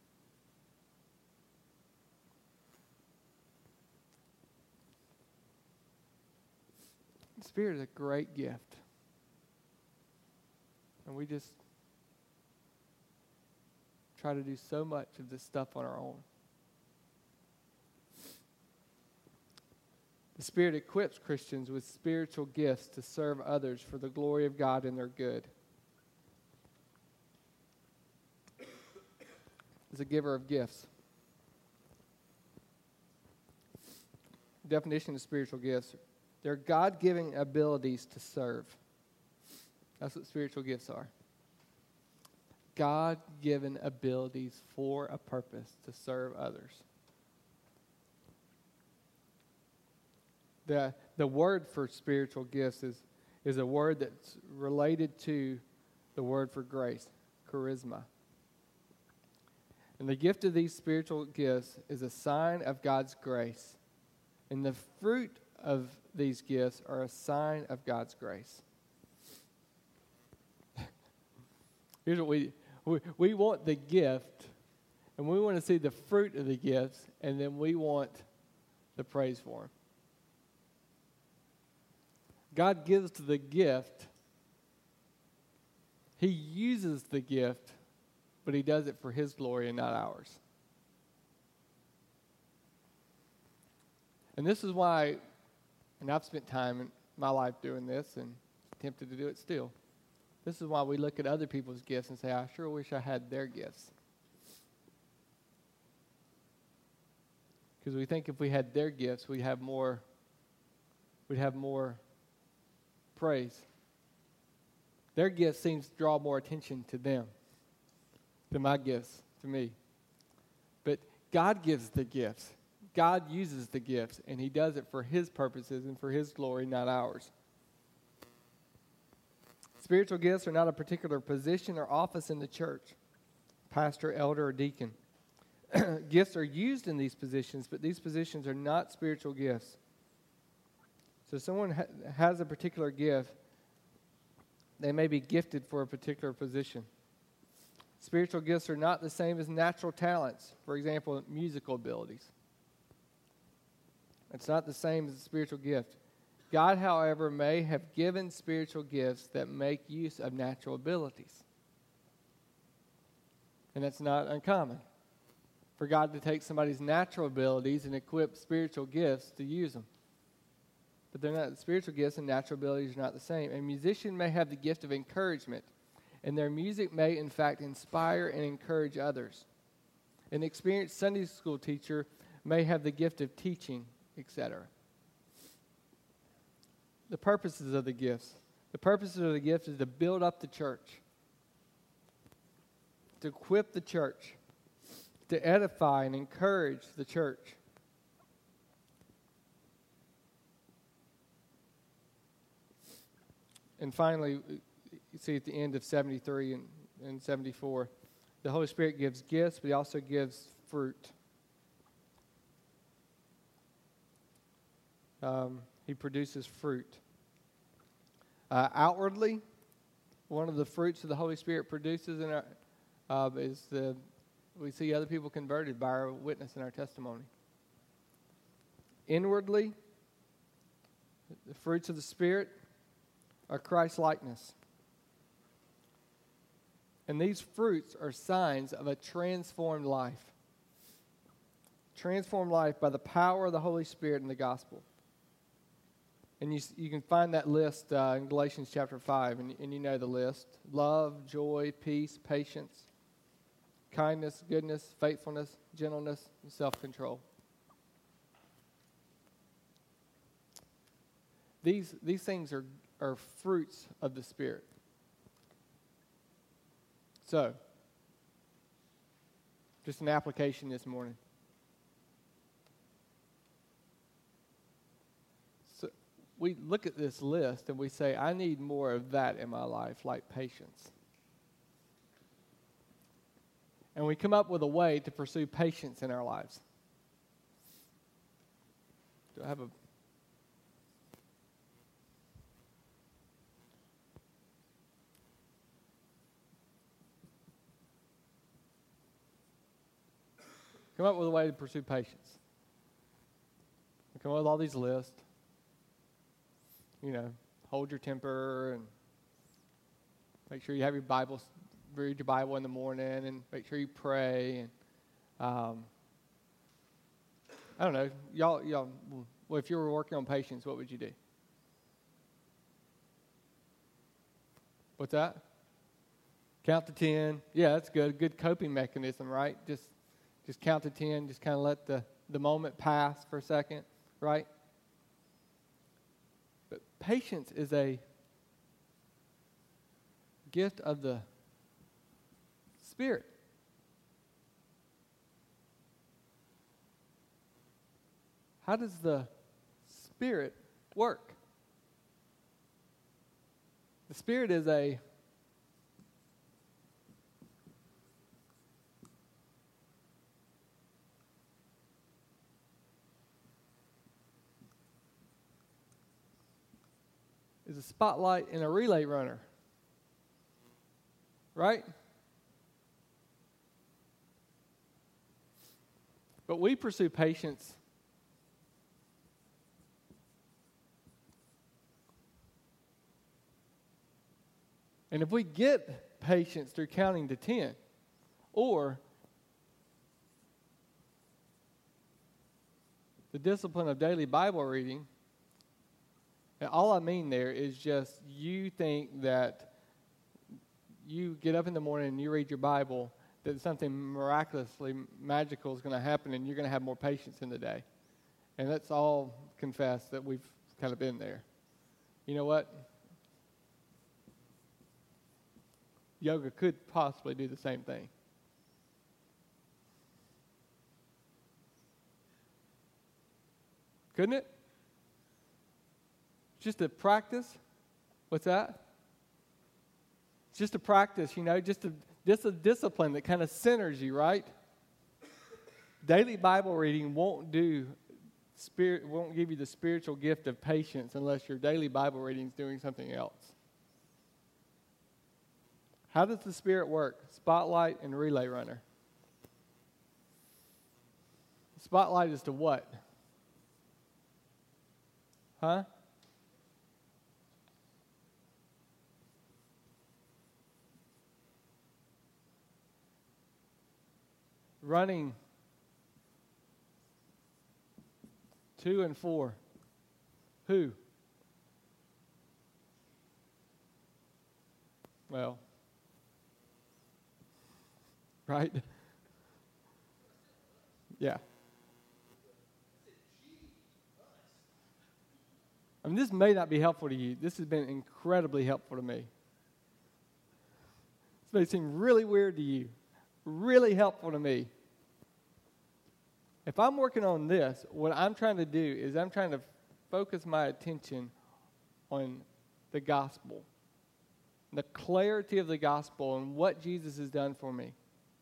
The Spirit is a great gift. And we just try to do so much of this stuff on our own. The Spirit equips Christians with spiritual gifts to serve others for the glory of God and their good. As a giver of gifts. Definition of spiritual gifts. They're God-given abilities to serve. That's what spiritual gifts are. God-given abilities for a purpose to serve others. The, the word for spiritual gifts is, is a word that's related to the word for grace, charisma. And the gift of these spiritual gifts is a sign of God's grace. And the fruit of these gifts are a sign of God's grace. Here's what we, we we want the gift, and we want to see the fruit of the gifts, and then we want the praise for them. God gives the gift. He uses the gift, but He does it for His glory and not ours. And this is why, and I've spent time in my life doing this and tempted to do it still. This is why we look at other people's gifts and say, I sure wish I had their gifts. Because we think if we had their gifts, we'd have more, we'd have more praise. Their gifts seems to draw more attention to them than my gifts to me. But God gives the gifts. God uses the gifts, and He does it for His purposes and for His glory, not ours. Spiritual gifts are not a particular position or office in the church, pastor, elder, or deacon. Gifts are used in these positions, but these positions are not spiritual gifts. So if someone ha- has a particular gift, they may be gifted for a particular position. Spiritual gifts are not the same as natural talents, for example, musical abilities. It's not the same as a spiritual gift. God, however, may have given spiritual gifts that make use of natural abilities. And that's not uncommon for God to take somebody's natural abilities and equip spiritual gifts to use them. But they're not. Spiritual gifts and natural abilities are not the same. A musician may have the gift of encouragement, and their music may, in fact, inspire and encourage others. An experienced Sunday school teacher may have the gift of teaching, et cetera. The purposes of the gifts. The purposes of the gift is to build up the church, to equip the church, to edify and encourage the church. And finally, you see at the end of seventy-three and, and seventy-four, the Holy Spirit gives gifts, but He also gives fruit. Um, he produces fruit. Uh, outwardly, one of the fruits of the Holy Spirit produces in our uh, is the we see other people converted by our witness and our testimony. Inwardly, the fruits of the Spirit are Christ-likeness. And these fruits are signs of a transformed life. Transformed life by the power of the Holy Spirit and the gospel. And you you can find that list uh, in Galatians chapter five, and, and you know the list. Love, joy, peace, patience, kindness, goodness, faithfulness, gentleness, and self-control. These, these things are, are fruits of the Spirit. So, just an application this morning. So we look at this list and we say, I need more of that in my life, like patience. And we come up with a way to pursue patience in our lives. Do I have a... Come up with a way to pursue patience. We come up with all these lists. You know, hold your temper and make sure you have your Bible, read your Bible in the morning, and make sure you pray. And um, I don't know, y'all, y'all. Well, if you were working on patience, what would you do? What's that? Count to ten. Yeah, that's good. Good coping mechanism, right? Just. Just count to ten, just kind of let the, the moment pass for a second, right? But patience is a gift of the Spirit. How does the Spirit work? The Spirit is a is a spotlight and a relay runner. Right? But we pursue patience and if we get patience through counting to ten, or the discipline of daily Bible reading, and all I mean there is just you think that you get up in the morning and you read your Bible, that something miraculously magical is going to happen and you're going to have more patience in the day. And let's all confess that we've kind of been there. You know what? Yoga could possibly do the same thing. Couldn't it? Just a practice. What's that? It's just a practice, you know, just a, just a discipline that kind of centers you, right? Daily Bible reading won't do spirit won't give you the spiritual gift of patience unless your daily Bible reading is doing something else. How does the Spirit work? Spotlight and relay runner. Spotlight is to what? Huh? Running two and four. Who? Well, right? Yeah. I mean, this may not be helpful to you. This has been incredibly helpful to me. This may seem really weird to you. Really helpful to me. If I'm working on this, what I'm trying to do is I'm trying to focus my attention on the gospel, the clarity of the gospel and what Jesus has done for me.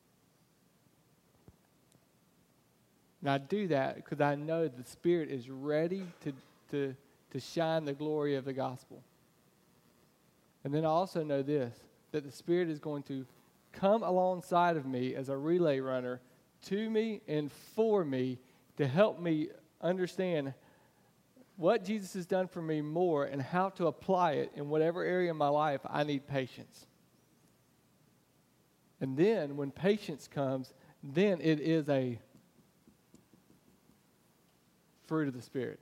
And I do that because I know the Spirit is ready to, to, to shine the glory of the gospel. And then I also know this, that the Spirit is going to come alongside of me as a relay runner to me and for me to help me understand what Jesus has done for me more and how to apply it in whatever area of my life I need patience. And then when patience comes, then it is a fruit of the Spirit.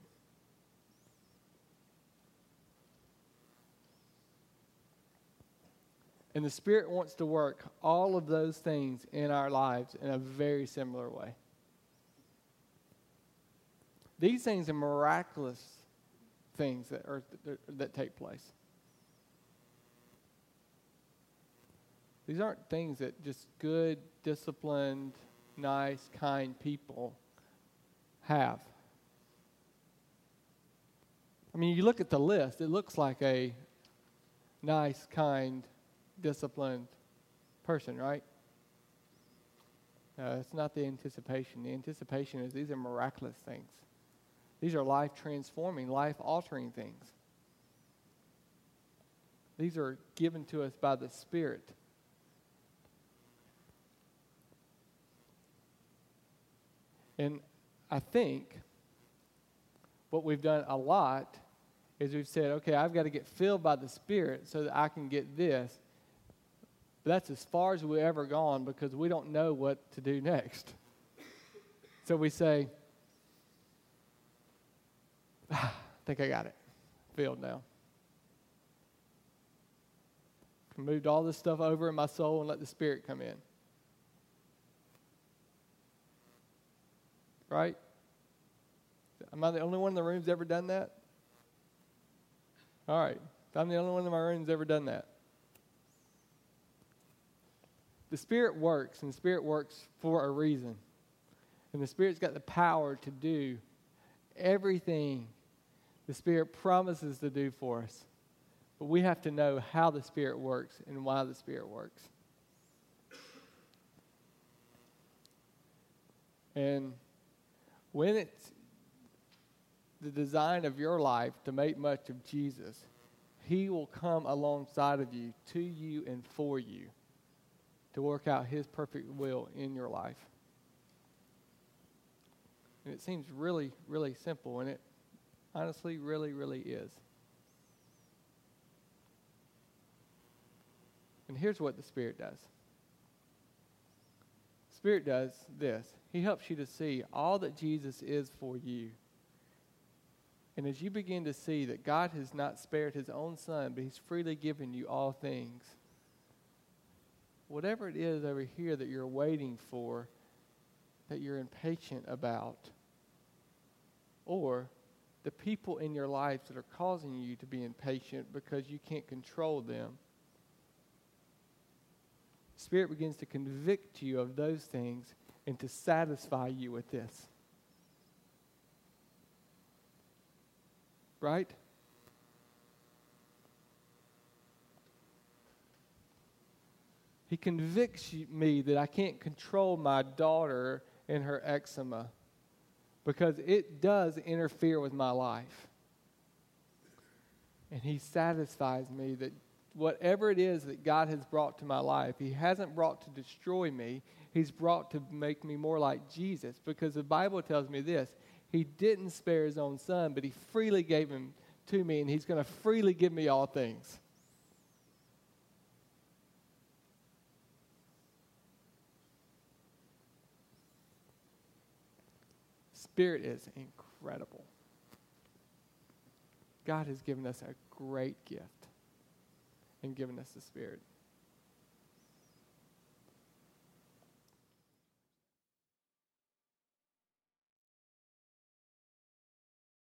And the Spirit wants to work all of those things in our lives in a very similar way. These things are miraculous things that are that take place. These aren't things that just good, disciplined, nice, kind people have. I mean, you look at the list, it looks like a nice, kind, disciplined person, right? No, it's not the anticipation. The anticipation is these are miraculous things. These are life-transforming, life-altering things. These are given to us by the Spirit. And I think what we've done a lot is we've said, okay, I've got to get filled by the Spirit so that I can get this. But that's as far as we've ever gone because we don't know what to do next. So we say, ah, I think I got it. Filled now. I moved all this stuff over in my soul and let the Spirit come in. Right? Am I the only one in the room who's ever done that? All right. I'm the only one in my room who's ever done that. The Spirit works, and the Spirit works for a reason. And the Spirit's got the power to do everything the Spirit promises to do for us. But we have to know how the Spirit works and why the Spirit works. And when it's the design of your life to make much of Jesus, He will come alongside of you, to you, and for you to work out His perfect will in your life. And it seems really, really simple, and it honestly really, really is. And here's what the Spirit does. The Spirit does this. He helps you to see all that Jesus is for you. And as you begin to see that God has not spared His own Son, but He's freely given you all things, whatever it is over here that you're waiting for, that you're impatient about, or the people in your life that are causing you to be impatient because you can't control them, Spirit begins to convict you of those things and to satisfy you with this. Right? He convicts you, me that I can't control my daughter and her eczema because it does interfere with my life. And He satisfies me that whatever it is that God has brought to my life, He hasn't brought to destroy me. He's brought to make me more like Jesus, because the Bible tells me this: He didn't spare His own Son, but He freely gave Him to me, and He's going to freely give me all things. Spirit is incredible. God has given us a great gift and given us the Spirit.